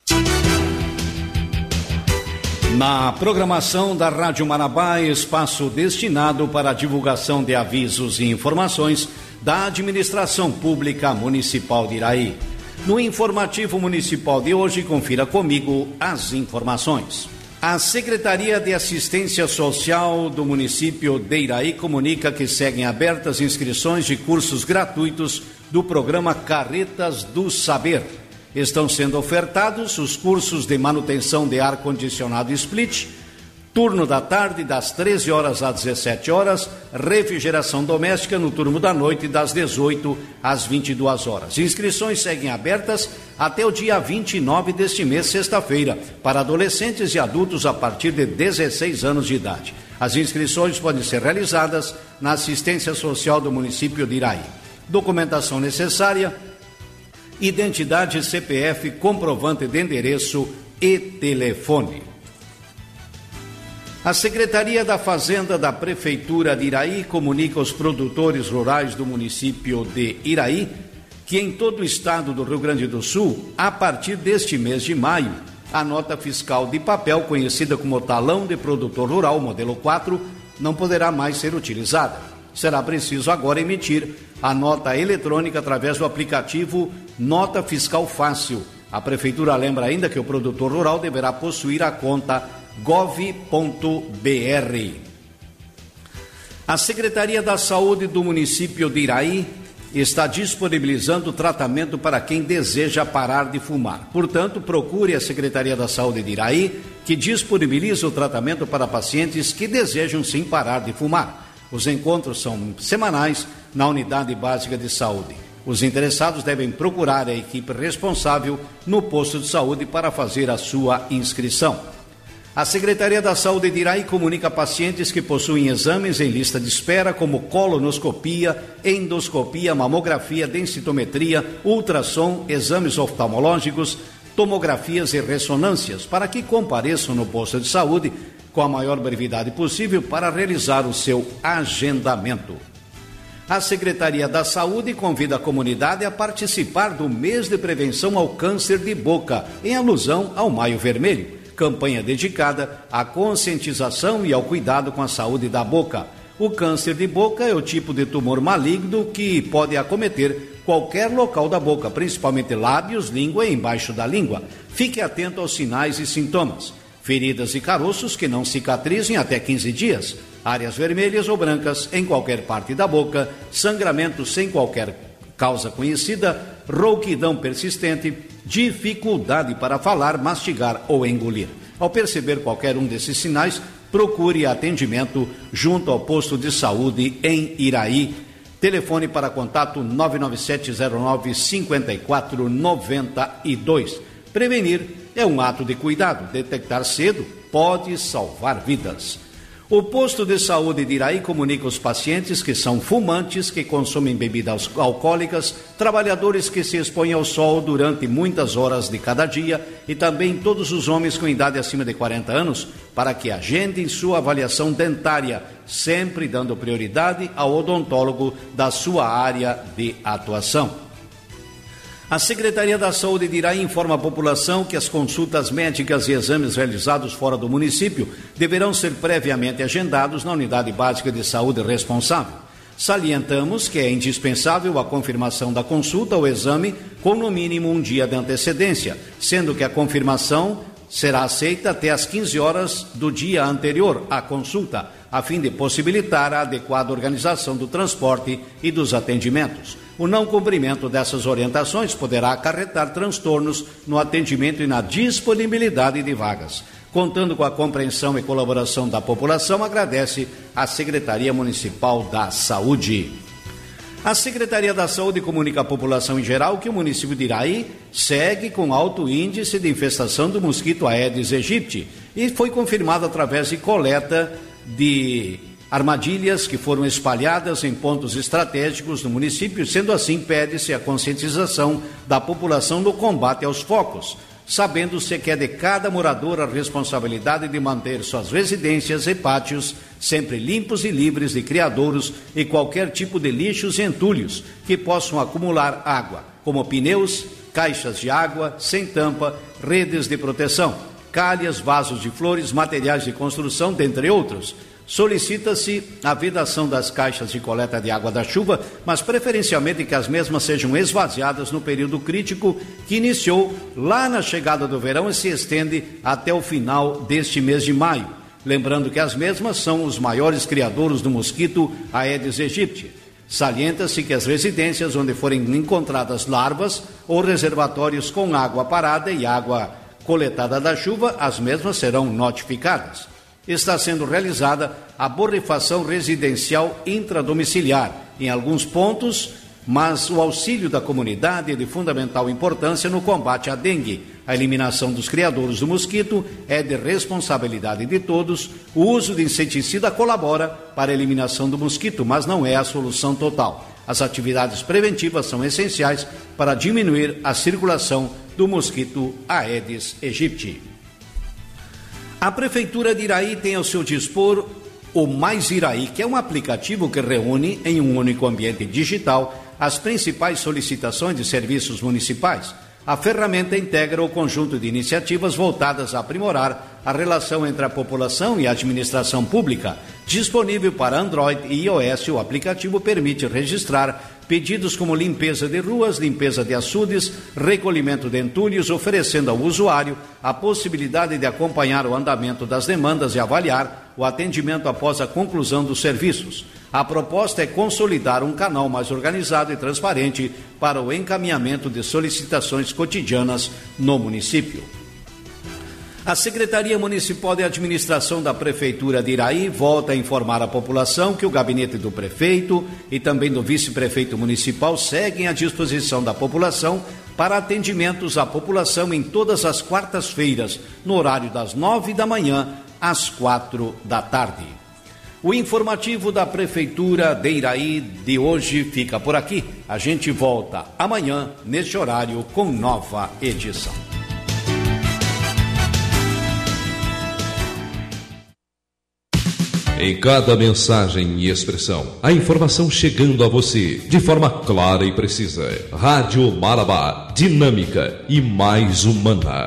Na programação da Rádio Marabá, espaço destinado para a divulgação de avisos e informações da Administração Pública Municipal de Iraí. No informativo municipal de hoje, confira comigo as informações. A Secretaria de Assistência Social do município de Iraí comunica que seguem abertas inscrições de cursos gratuitos do programa Carretas do Saber. Estão sendo ofertados os cursos de manutenção de ar-condicionado split, turno da tarde das treze horas às dezessete horas, refrigeração doméstica no turno da noite das dezoito às vinte e duas horas. Inscrições seguem abertas até o dia vinte e nove deste mês, sexta-feira, para adolescentes e adultos a partir de dezesseis anos de idade. As inscrições podem ser realizadas na assistência social do município de Iraí. Documentação necessária: identidade, C P F, comprovante de endereço e telefone. A Secretaria da Fazenda da Prefeitura de Iraí comunica aos produtores rurais do município de Iraí que em todo o estado do Rio Grande do Sul, a partir deste mês de maio, a nota fiscal de papel, conhecida como talão de produtor rural, modelo quatro, não poderá mais ser utilizada. Será preciso agora emitir a nota eletrônica através do aplicativo Nota Fiscal Fácil. A Prefeitura lembra ainda que o produtor rural deverá possuir a conta gov ponto br. A Secretaria da Saúde do município de Iraí está disponibilizando tratamento para quem deseja parar de fumar. Portanto, procure a Secretaria da Saúde de Iraí, que disponibiliza o tratamento para pacientes que desejam sim parar de fumar. Os encontros são semanais na Unidade Básica de Saúde. Os interessados devem procurar a equipe responsável no posto de saúde para fazer a sua inscrição. A Secretaria da Saúde de Iraí comunica a pacientes que possuem exames em lista de espera como colonoscopia, endoscopia, mamografia, densitometria, ultrassom, exames oftalmológicos, tomografias e ressonâncias, para que compareçam no posto de saúde com a maior brevidade possível para realizar o seu agendamento. A Secretaria da Saúde convida a comunidade a participar do mês de prevenção ao câncer de boca, em alusão ao Maio Vermelho, campanha dedicada à conscientização e ao cuidado com a saúde da boca. O câncer de boca é o tipo de tumor maligno que pode acometer qualquer local da boca, principalmente lábios, língua e embaixo da língua. Fique atento aos sinais e sintomas. Feridas e caroços que não cicatrizem até quinze dias, áreas vermelhas ou brancas em qualquer parte da boca, sangramento sem qualquer causa conhecida, rouquidão persistente, dificuldade para falar, mastigar ou engolir. Ao perceber qualquer um desses sinais, procure atendimento junto ao posto de saúde em Iraí. Telefone para contato nove nove sete zero nove cinco quatro nove dois. Prevenir é um ato de cuidado. Detectar cedo pode salvar vidas. O posto de saúde de Iraí comunica os pacientes que são fumantes, que consomem bebidas alcoólicas, trabalhadores que se expõem ao sol durante muitas horas de cada dia e também todos os homens com idade acima de quarenta anos, para que agendem sua avaliação dentária, sempre dando prioridade ao odontólogo da sua área de atuação. A Secretaria da Saúde de Iraí informa a população que as consultas médicas e exames realizados fora do município deverão ser previamente agendados na unidade básica de saúde responsável. Salientamos que é indispensável a confirmação da consulta ou exame com no mínimo um dia de antecedência, sendo que a confirmação será aceita até às quinze horas do dia anterior à consulta, a fim de possibilitar a adequada organização do transporte e dos atendimentos. O não cumprimento dessas orientações poderá acarretar transtornos no atendimento e na disponibilidade de vagas. Contando com a compreensão e colaboração da população, agradece a Secretaria Municipal da Saúde. A Secretaria da Saúde comunica à população em geral que o município de Iraí segue com alto índice de infestação do mosquito Aedes aegypti e foi confirmado através de coleta de armadilhas que foram espalhadas em pontos estratégicos do município. Sendo assim, pede-se a conscientização da população no combate aos focos, sabendo-se que é de cada morador a responsabilidade de manter suas residências e pátios sempre limpos e livres de criadouros e qualquer tipo de lixos e entulhos que possam acumular água, como pneus, caixas de água sem tampa, redes de proteção, calhas, vasos de flores, materiais de construção, dentre outros. Solicita-se a vedação das caixas de coleta de água da chuva, mas preferencialmente que as mesmas sejam esvaziadas no período crítico que iniciou lá na chegada do verão e se estende até o final deste mês de maio. Lembrando que as mesmas são os maiores criadouros do mosquito Aedes aegypti. Salienta-se que as residências onde forem encontradas larvas ou reservatórios com água parada e água coletada da chuva, as mesmas serão notificadas. Está sendo realizada a borrifação residencial intradomiciliar em alguns pontos, mas o auxílio da comunidade é de fundamental importância no combate à dengue. A eliminação dos criadouros do mosquito é de responsabilidade de todos. O uso de inseticida colabora para a eliminação do mosquito, mas não é a solução total. As atividades preventivas são essenciais para diminuir a circulação do mosquito Aedes aegypti. A Prefeitura de Iraí tem ao seu dispor o Mais Iraí, que é um aplicativo que reúne em um único ambiente digital as principais solicitações de serviços municipais. A ferramenta integra o conjunto de iniciativas voltadas a aprimorar a relação entre a população e a administração pública. Disponível para Android e iOS, o aplicativo permite registrar pedidos como limpeza de ruas, limpeza de açudes, recolhimento de entulhos, oferecendo ao usuário a possibilidade de acompanhar o andamento das demandas e avaliar o atendimento após a conclusão dos serviços. A proposta é consolidar um canal mais organizado e transparente para o encaminhamento de solicitações cotidianas no município. A Secretaria Municipal de Administração da Prefeitura de Iraí volta a informar a população que o gabinete do prefeito e também do vice-prefeito municipal seguem à disposição da população para atendimentos à população em todas as quartas-feiras, no horário das nove da manhã às quatro da tarde. O informativo da Prefeitura de Iraí de hoje fica por aqui. A gente volta amanhã, neste horário, com nova edição. Em cada mensagem e expressão, a informação chegando a você de forma clara e precisa. Rádio Marabá, dinâmica e mais humana.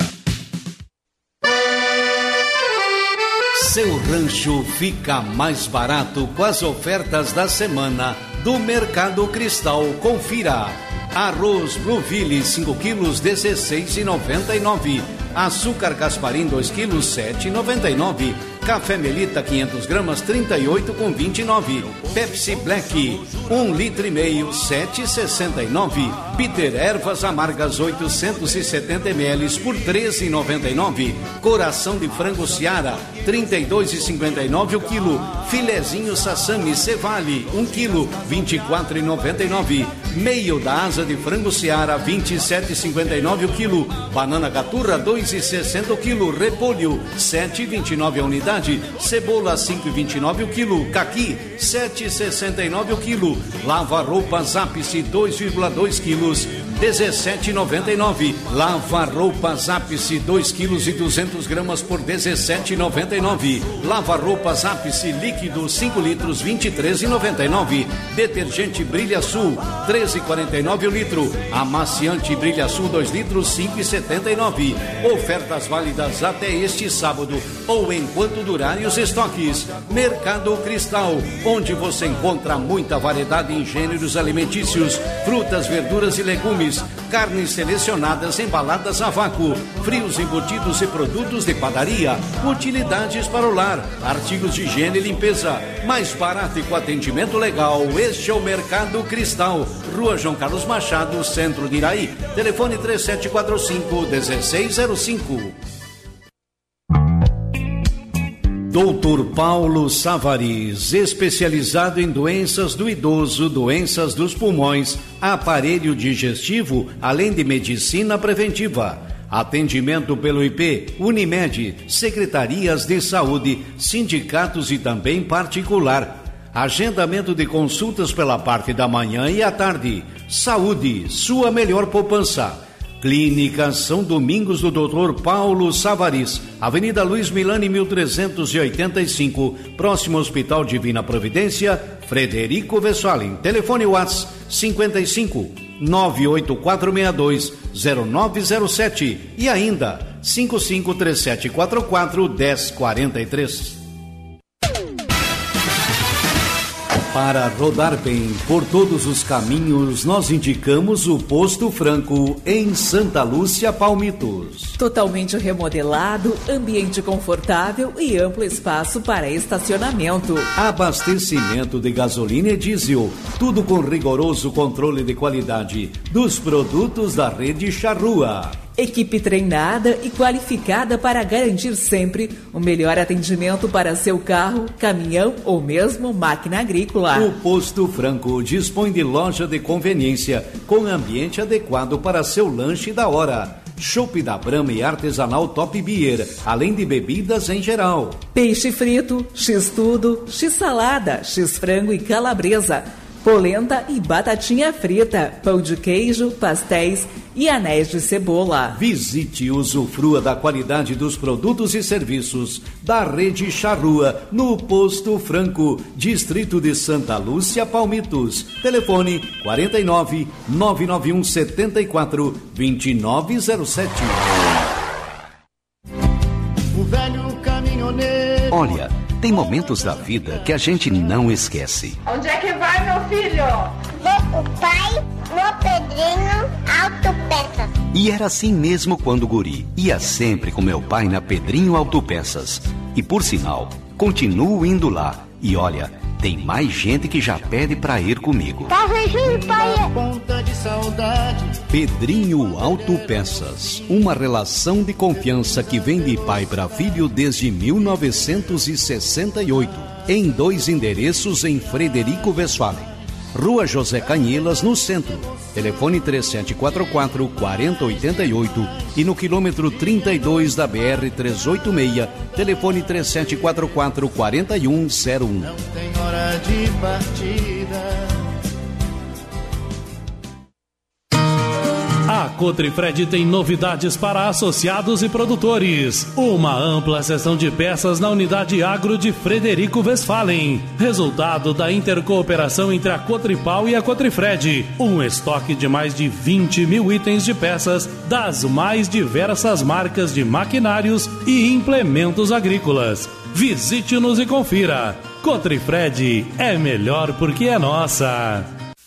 Seu rancho fica mais barato com as ofertas da semana do Mercado Cristal. Confira. Arroz Blueville cinco quilos, dezesseis reais e noventa e nove centavos. Açúcar Gasparim dois quilos, sete reais e noventa e nove centavos. Café Melita quinhentas gramas, trinta e oito reais e vinte e nove centavos. Pepsi Black um litro e meio, sete reais e sessenta e nove centavos. Bitter Ervas Amargas oitocentos e setenta mililitros por treze reais e noventa e nove centavos. Coração de frango Seara trinta e dois reais e cinquenta e nove centavos o quilo. Filezinho Sassami Cevale um quilo, vinte e quatro reais e noventa e nove centavos. Meio da asa de frango Seara vinte e sete reais e cinquenta e nove centavos o quilo. Banana Gaturra dois reais e sessenta centavos o quilo. Repolho sete reais e vinte e nove centavos a unidade. Cebola cinco reais e vinte e nove centavos o quilo. Caqui sete reais e sessenta e nove centavos o quilo. Lava roupas Ápice dois vírgula dois quilos, dezessete reais e noventa e nove centavos. Lava roupas Ápice dois quilos e duzentas gramas por dezessete reais e noventa e nove centavos. Lava roupas Ápice líquido cinco litros, vinte e três reais e noventa e nove centavos. Detergente Brilha Sul treze reais e quarenta e nove centavos o litro. Amaciante Brilha Sul dois litros, cinco reais e setenta e nove centavos. Ofertas válidas até este sábado ou enquanto durarem os estoques. Mercado Cristal, onde você encontra muita variedade em gêneros alimentícios, frutas, verduras e legumes, carnes selecionadas embaladas a vácuo, frios embutidos e produtos de padaria, utilidades para o lar, artigos de higiene e limpeza, mais barato e com atendimento legal. Este é o Mercado Cristal, Rua João Carlos Machado, centro de Iraí. Telefone três sete quatro cinco, um seis zero cinco. doutor Paulo Savaris, especializado em doenças do idoso, doenças dos pulmões, aparelho digestivo, além de medicina preventiva. Atendimento pelo I P, Unimed, secretarias de saúde, sindicatos e também particular. Agendamento de consultas pela parte da manhã e à tarde. Saúde, sua melhor poupança. Clínica São Domingos do doutor Paulo Savaris, Avenida Luiz Milani, mil trezentos e oitenta e cinco, próximo ao Hospital Divina Providência, Frederico Westphalen. Telefone WhatsApp cinquenta e cinco, nove oito quatro seis dois, zero nove zero sete e ainda cinco cinco três sete quatro quatro, um zero quatro três. Para rodar bem por todos os caminhos, nós indicamos o Posto Franco, em Santa Lúcia, Palmitos. Totalmente remodelado, ambiente confortável e amplo espaço para estacionamento. Abastecimento de gasolina e diesel, tudo com rigoroso controle de qualidade dos produtos da rede Charrua. Equipe treinada e qualificada para garantir sempre o melhor atendimento para seu carro, caminhão ou mesmo máquina agrícola. O Posto Franco dispõe de loja de conveniência com ambiente adequado para seu lanche da hora. Chopp da Brahma e artesanal Top Beer, além de bebidas em geral. Peixe frito, x-tudo, x-salada, x-frango e calabresa. Polenta e batatinha frita, pão de queijo, pastéis e anéis de cebola. Visite e usufrua da qualidade dos produtos e serviços da Rede Charrua, no Posto Franco, Distrito de Santa Lúcia, Palmitos. Telefone quarenta e nove, nove nove um sete quatro, dois nove zero sete. O velho caminhoneiro. Olha, tem momentos da vida que a gente não esquece. Onde é que vai, meu filho? Vou o pai no Pedrinho Autopeças. E era assim mesmo quando guri. Ia sempre com meu pai na Pedrinho Autopeças. E por sinal, continuo indo lá. E olha, tem mais gente que já pede pra ir comigo. Tá vendo, pai? Ponta de saudade. Pedrinho Autopeças, uma relação de confiança que vem de pai para filho desde mil novecentos e sessenta e oito, em dois endereços em Frederico Westphalen. Rua José Canhelas, no centro. Telefone três sete quatro quatro, quatro zero oito oito e no quilômetro trinta e dois da B R trezentos e oitenta e seis, telefone três sete quatro quatro, quatro um zero um. Não tem hora de partida. A Cotrifred tem novidades para associados e produtores. Uma ampla seção de peças na unidade agro de Frederico Westphalen. Resultado da intercooperação entre a Cotripal e a Cotrifred. Um estoque de mais de vinte mil itens de peças das mais diversas marcas de maquinários e implementos agrícolas. Visite-nos e confira. Cotrifred é melhor porque é nossa.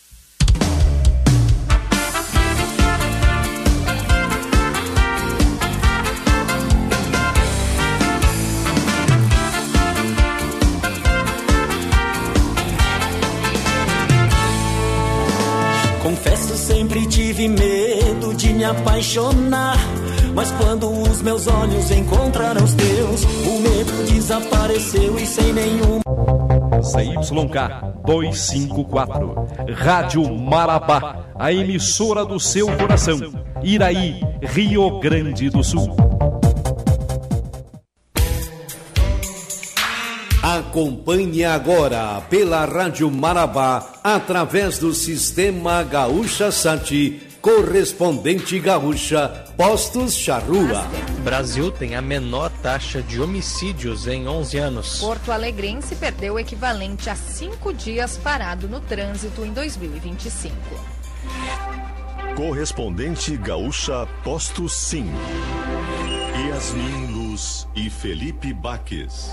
Confesso, sempre tive medo de me apaixonar, mas quando os meus olhos encontraram os teus, o medo desapareceu e sem nenhum... C Y K duzentos e cinquenta e quatro, Rádio Marabá, a emissora do seu coração, Iraí, Rio Grande do Sul. Acompanhe agora pela Rádio Marabá, através do Sistema Gaúcha Sat, correspondente gaúcha, Postos Charrua. Brasil tem a menor taxa de homicídios em onze anos. Porto Alegrense perdeu o equivalente a cinco dias parado no trânsito em dois mil e vinte e cinco. Correspondente gaúcha Posto Sim. Yasmin Luz e Felipe Baques.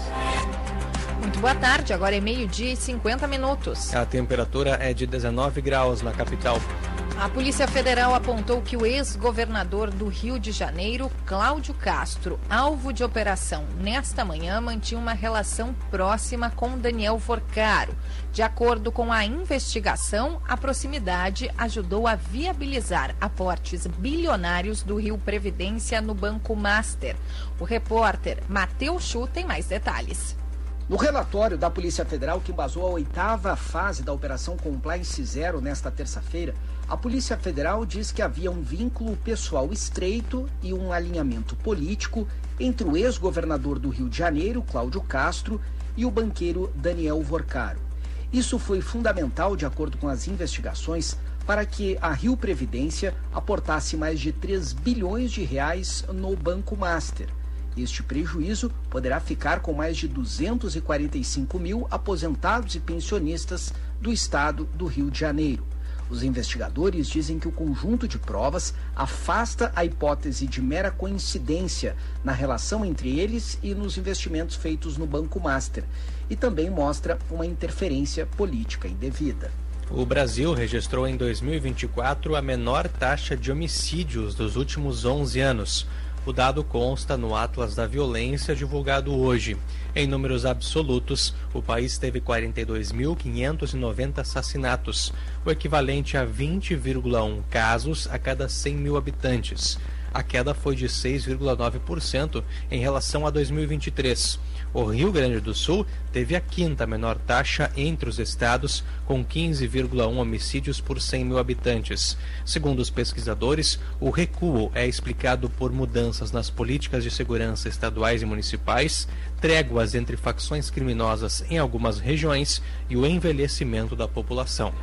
Muito boa tarde, agora é meio-dia e cinquenta minutos. A temperatura é de dezenove graus na capital. A Polícia Federal apontou que o ex-governador do Rio de Janeiro, Cláudio Castro, alvo de operação nesta manhã, mantinha uma relação próxima com Daniel Forcaro. De acordo com a investigação, a proximidade ajudou a viabilizar aportes bilionários do Rio Previdência no Banco Master. O repórter Matheus Chu tem mais detalhes. No relatório da Polícia Federal, que embasou a oitava fase da Operação Compliance Zero nesta terça-feira, a Polícia Federal diz que havia um vínculo pessoal estreito e um alinhamento político entre o ex-governador do Rio de Janeiro, Cláudio Castro, e o banqueiro Daniel Forcaro. Isso foi fundamental, de acordo com as investigações, para que a Rio Previdência aportasse mais de três bilhões de reais no Banco Master. Este prejuízo poderá ficar com mais de duzentos e quarenta e cinco mil aposentados e pensionistas do estado do Rio de Janeiro. Os investigadores dizem que o conjunto de provas afasta a hipótese de mera coincidência na relação entre eles e nos investimentos feitos no Banco Master, e também mostra uma interferência política indevida. O Brasil registrou em dois mil e vinte e quatro a menor taxa de homicídios dos últimos onze anos. O dado consta no Atlas da Violência divulgado hoje. Em números absolutos, o país teve quarenta e dois mil quinhentos e noventa assassinatos, o equivalente a vinte vírgula um casos a cada cem mil habitantes. A queda foi de seis vírgula nove por cento em relação a dois mil e vinte e três. O Rio Grande do Sul teve a quinta menor taxa entre os estados, com quinze vírgula um homicídios por cem mil habitantes. Segundo os pesquisadores, o recuo é explicado por mudanças nas políticas de segurança estaduais e municipais, tréguas entre facções criminosas em algumas regiões e o envelhecimento da população.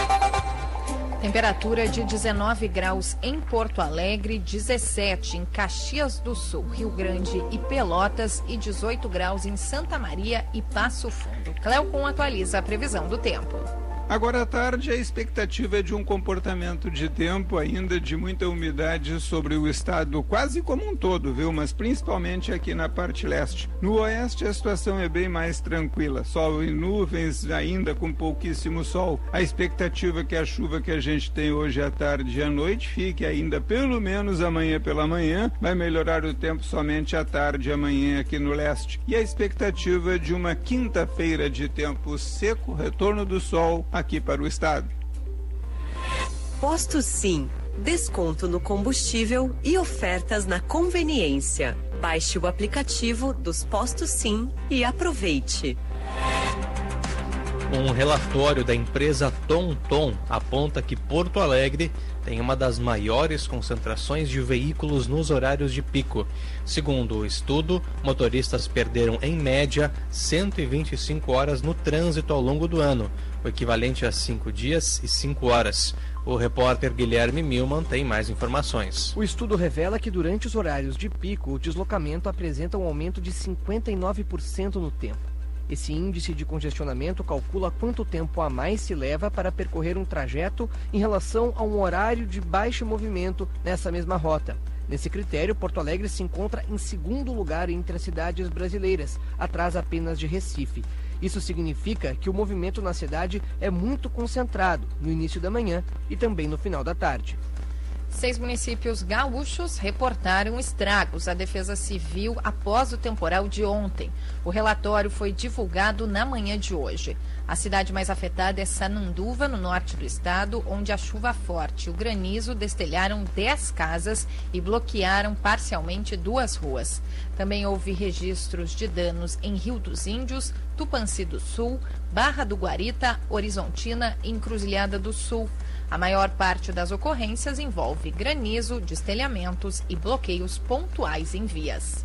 Temperatura de dezenove graus em Porto Alegre, dezessete em Caxias do Sul, Rio Grande e Pelotas e dezoito graus em Santa Maria e Passo Fundo. Cleocum atualiza a previsão do tempo. Agora à tarde, a expectativa é de um comportamento de tempo ainda de muita umidade sobre o estado quase como um todo, viu? Mas principalmente aqui na parte leste. No oeste a situação é bem mais tranquila, sol e nuvens ainda com pouquíssimo sol. A expectativa é que a chuva que a gente tem hoje à tarde e à noite fique ainda pelo menos amanhã pela manhã, vai melhorar o tempo somente à tarde e amanhã aqui no leste. E a expectativa é de uma quinta-feira de tempo seco, retorno do sol aqui para o estado. Posto Sim, desconto no combustível e ofertas na conveniência. Baixe o aplicativo dos Postos Sim e aproveite. Um relatório da empresa TomTom aponta que Porto Alegre tem uma das maiores concentrações de veículos nos horários de pico. Segundo o estudo, motoristas perderam, em média, cento e vinte e cinco horas no trânsito ao longo do ano, o equivalente a cinco dias e cinco horas. O repórter Guilherme Milman tem mais informações. O estudo revela que durante os horários de pico, o deslocamento apresenta um aumento de cinquenta e nove por cento no tempo. Esse índice de congestionamento calcula quanto tempo a mais se leva para percorrer um trajeto em relação a um horário de baixo movimento nessa mesma rota. Nesse critério, Porto Alegre se encontra em segundo lugar entre as cidades brasileiras, atrás apenas de Recife. Isso significa que o movimento na cidade é muito concentrado no início da manhã e também no final da tarde. Seis municípios gaúchos reportaram estragos à Defesa Civil após o temporal de ontem. O relatório foi divulgado na manhã de hoje. A cidade mais afetada é Sananduva, no norte do estado, onde a chuva forte e o granizo destelharam dez casas e bloquearam parcialmente duas ruas. Também houve registros de danos em Rio dos Índios, Tupanci do Sul, Barra do Guarita, Horizontina e Encruzilhada do Sul. A maior parte das ocorrências envolve granizo, destelhamentos e bloqueios pontuais em vias.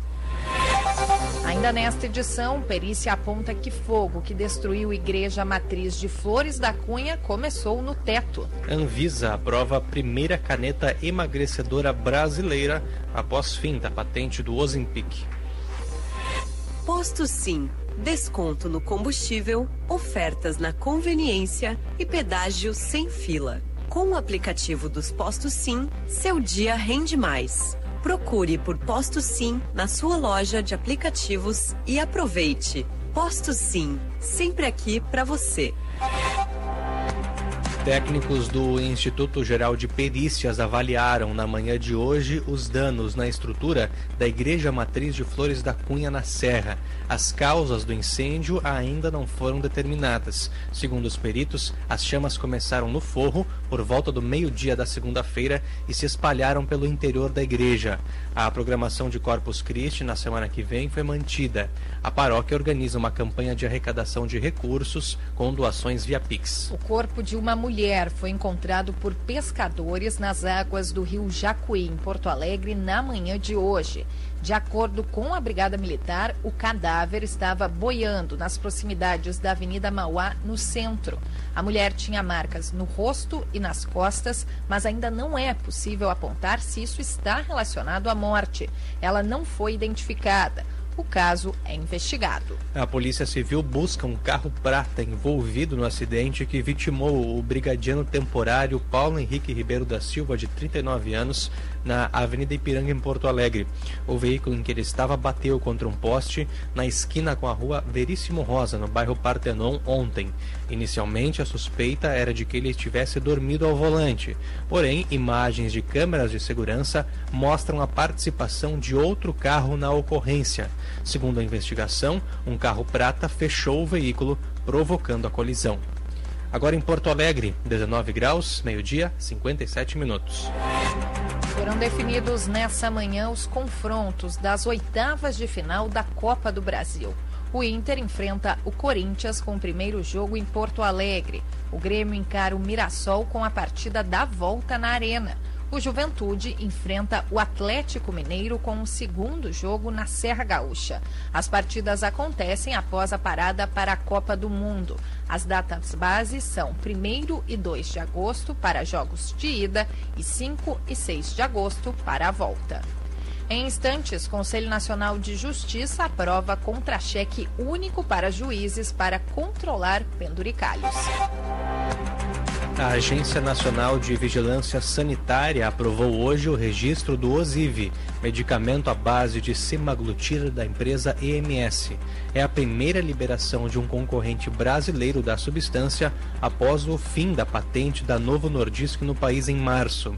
Ainda nesta edição, perícia aponta que fogo que destruiu a Igreja Matriz de Flores da Cunha começou no teto. Anvisa aprova a primeira caneta emagrecedora brasileira após fim da patente do Ozempic. Posto Sim. Desconto no combustível, ofertas na conveniência e pedágio sem fila. Com o aplicativo dos Postos Sim, seu dia rende mais. Procure por Postos Sim na sua loja de aplicativos e aproveite. Postos Sim, sempre aqui para você. Técnicos do Instituto Geral de Perícias avaliaram na manhã de hoje os danos na estrutura da Igreja Matriz de Flores da Cunha, na Serra. As causas do incêndio ainda não foram determinadas. Segundo os peritos, as chamas começaram no forro por volta do meio-dia da segunda-feira e se espalharam pelo interior da igreja. A programação de Corpus Christi na semana que vem foi mantida. A paróquia organiza uma campanha de arrecadação de recursos com doações via Pix. O corpo de uma mulher foi encontrado por pescadores nas águas do rio Jacuí, em Porto Alegre, na manhã de hoje. De acordo com a Brigada Militar, o cadáver estava boiando nas proximidades da Avenida Mauá, no centro. A mulher tinha marcas no rosto e nas costas, mas ainda não é possível apontar se isso está relacionado à morte. Ela não foi identificada. O caso é investigado. A Polícia Civil busca um carro prata envolvido no acidente que vitimou o brigadiano temporário Paulo Henrique Ribeiro da Silva, de trinta e nove anos, na Avenida Ipiranga, em Porto Alegre. O veículo em que ele estava bateu contra um poste na esquina com a rua Veríssimo Rosa, no bairro Partenon, ontem. Inicialmente, a suspeita era de que ele estivesse dormido ao volante. Porém, imagens de câmeras de segurança mostram a participação de outro carro na ocorrência. Segundo a investigação, um carro prata fechou o veículo, provocando a colisão. Agora em Porto Alegre, dezenove graus, meio-dia, cinquenta e sete minutos. Foram definidos nessa manhã os confrontos das oitavas de final da Copa do Brasil. O Inter enfrenta o Corinthians com o primeiro jogo em Porto Alegre. O Grêmio encara o Mirassol com a partida da volta na Arena. O Juventude enfrenta o Atlético Mineiro com o segundo jogo na Serra Gaúcha. As partidas acontecem após a parada para a Copa do Mundo. As datas bases são primeiro e dois de agosto para jogos de ida e cinco e seis de agosto para a volta. Em instantes, Conselho Nacional de Justiça aprova contra-cheque único para juízes para controlar penduricalhos. A Agência Nacional de Vigilância Sanitária aprovou hoje o registro do Osive, medicamento à base de semaglutida da empresa E M S. É a primeira liberação de um concorrente brasileiro da substância após o fim da patente da Novo Nordisk no país em março.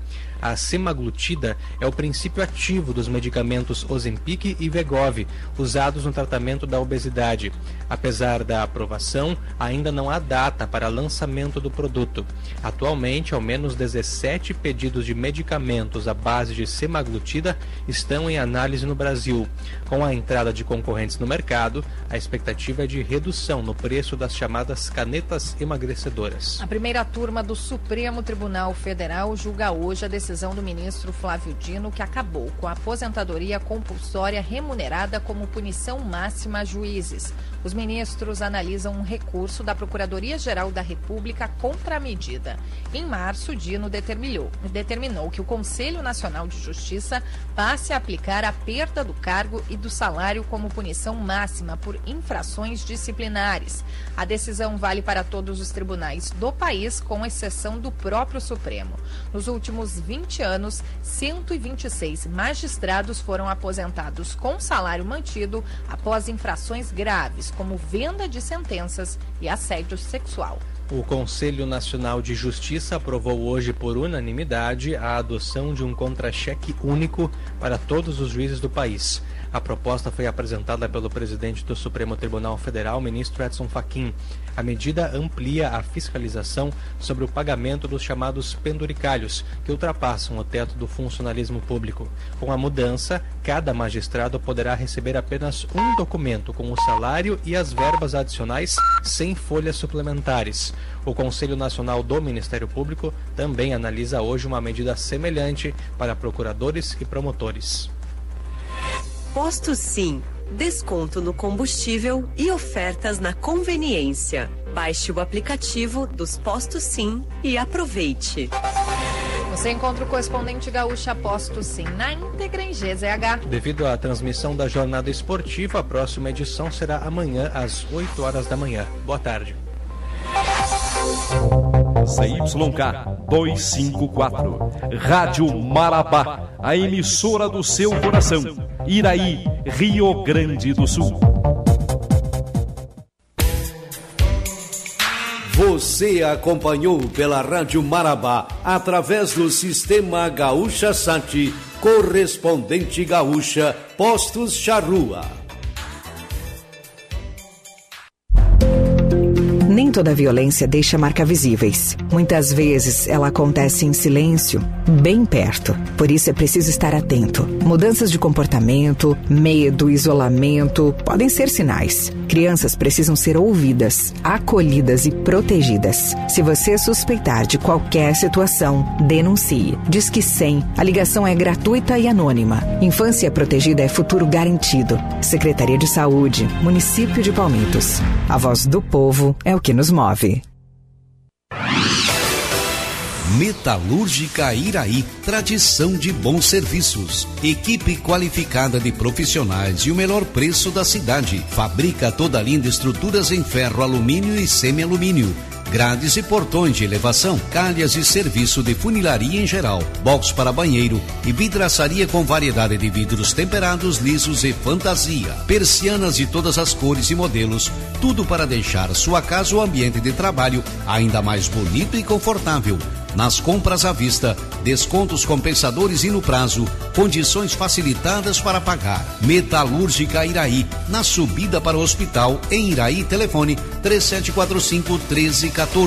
A semaglutida é o princípio ativo dos medicamentos Ozempic e Wegovy, usados no tratamento da obesidade. Apesar da aprovação, ainda não há data para lançamento do produto. Atualmente, ao menos dezessete pedidos de medicamentos à base de semaglutida estão em análise no Brasil. Com a entrada de concorrentes no mercado, a expectativa é de redução no preço das chamadas canetas emagrecedoras. A primeira turma do Supremo Tribunal Federal julga hoje a decisão do ministro Flávio Dino, que acabou com a aposentadoria compulsória remunerada como punição máxima a juízes. Os ministros analisam um recurso da Procuradoria-Geral da República contra a medida. Em março, Dino determinou, determinou que o Conselho Nacional de Justiça passe a aplicar a perda do cargo e do salário como punição máxima por infrações disciplinares. A decisão vale para todos os tribunais do país, com exceção do próprio Supremo. Nos últimos vinte anos, cento e vinte e seis magistrados foram aposentados com salário mantido após infrações graves, como venda de sentenças e assédio sexual. O Conselho Nacional de Justiça aprovou hoje por unanimidade a adoção de um contra-cheque único para todos os juízes do país. A proposta foi apresentada pelo presidente do Supremo Tribunal Federal, ministro Edson Fachin. A medida amplia a fiscalização sobre o pagamento dos chamados penduricalhos, que ultrapassam o teto do funcionalismo público. Com a mudança, cada magistrado poderá receber apenas um documento com o salário e as verbas adicionais sem folhas suplementares. O Conselho Nacional do Ministério Público também analisa hoje uma medida semelhante para procuradores e promotores. Posto Sim, desconto no combustível e ofertas na conveniência. Baixe o aplicativo dos Postos Sim e aproveite. Você encontra o correspondente gaúcha Posto Sim na íntegra em G Z H. Devido à transmissão da jornada esportiva, a próxima edição será amanhã às oito horas da manhã. Boa tarde. C Y K duzentos e cinquenta e quatro, Rádio Marabá, a emissora do seu coração. Iraí, Rio Grande do Sul. Você acompanhou pela Rádio Marabá, através do Sistema Gaúcha Sat, correspondente gaúcha, Postos Charrua. Nem toda violência deixa marcas visíveis. Muitas vezes ela acontece em silêncio, bem perto. Por isso é preciso estar atento. Mudanças de comportamento, medo, isolamento podem ser sinais. Crianças precisam ser ouvidas, acolhidas e protegidas. Se você suspeitar de qualquer situação, denuncie. Disque cem. A ligação é gratuita e anônima. Infância protegida é futuro garantido. Secretaria de Saúde, Município de Palmitos. A voz do povo é o que nos move. Metalúrgica Iraí, tradição de bons serviços, equipe qualificada de profissionais e o melhor preço da cidade. Fabrica toda a linha de estruturas em ferro, alumínio e semi-alumínio, grades e portões de elevação, calhas e serviço de funilaria em geral, box para banheiro e vidraçaria com variedade de vidros temperados, lisos e fantasia, persianas de todas as cores e modelos, tudo para deixar sua casa ou ambiente de trabalho ainda mais bonito e confortável. Nas compras à vista, descontos compensadores e no prazo, condições facilitadas para pagar. Metalúrgica Iraí, na subida para o hospital, em Iraí, telefone três sete quatro cinco, um três um quatro.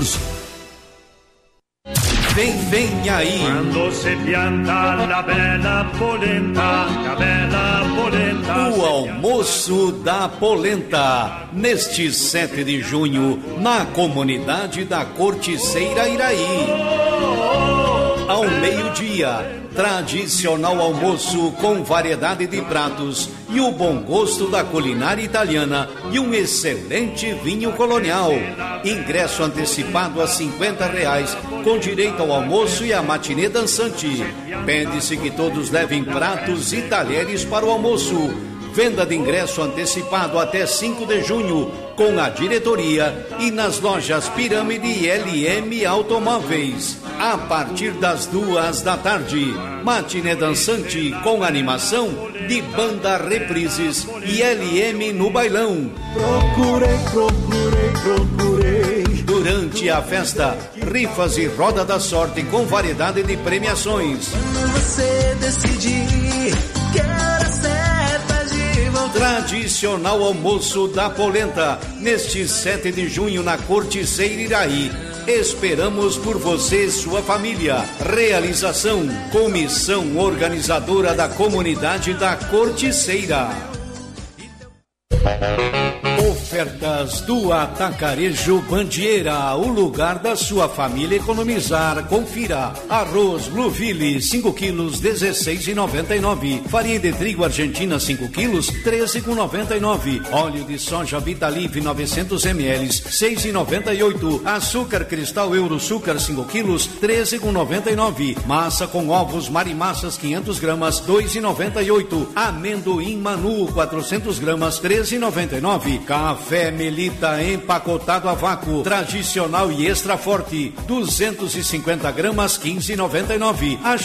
Vem, vem aí. Quando se pianta la bella polenta, la bella polenta. O almoço da polenta, neste sete de junho, na comunidade da Corticeira Iraí. Ao meio-dia, tradicional almoço com variedade de pratos e o bom gosto da culinária italiana e um excelente vinho colonial. Ingresso antecipado a cinquenta reais, com direito ao almoço e a matinê dançante. Pede-se que todos levem pratos e talheres para o almoço. Venda de ingresso antecipado até cinco de junho, com a diretoria e nas lojas Pirâmide e L M Automóveis. A partir das duas da tarde, matinê dançante com animação de banda Reprises e L M no bailão. Procurei, procurei, procurei. Durante a festa, Rifas e roda da sorte com variedade de premiações. Quando você decidir que era certa de voltar. Tradicional almoço da polenta, neste sete de junho na Corticeira Iraí. Esperamos por você e sua família. Realização: Comissão Organizadora da Comunidade da Corticeira. Ofertas do Atacarejo Bandieira, o lugar da sua família economizar. Confira: arroz Blueville cinco quilos, dezesseis reais e noventa e nove centavos. Farinha de trigo argentina cinco quilos, treze reais e noventa e nove centavos. Óleo de soja Vitalife novecentos mililitros, seis reais e noventa e oito centavos. Açúcar cristal Euroçúcar cinco quilos, treze reais e noventa e nove centavos. Massa com ovos Marimassas quinhentas gramas, dois reais e noventa e oito centavos. Amendoim Manu quatrocentas gramas, treze reais e noventa e nove centavos. Café Melita empacotado a vácuo, tradicional e extra forte, duzentas e cinquenta gramas, quinze reais e noventa e nove centavos.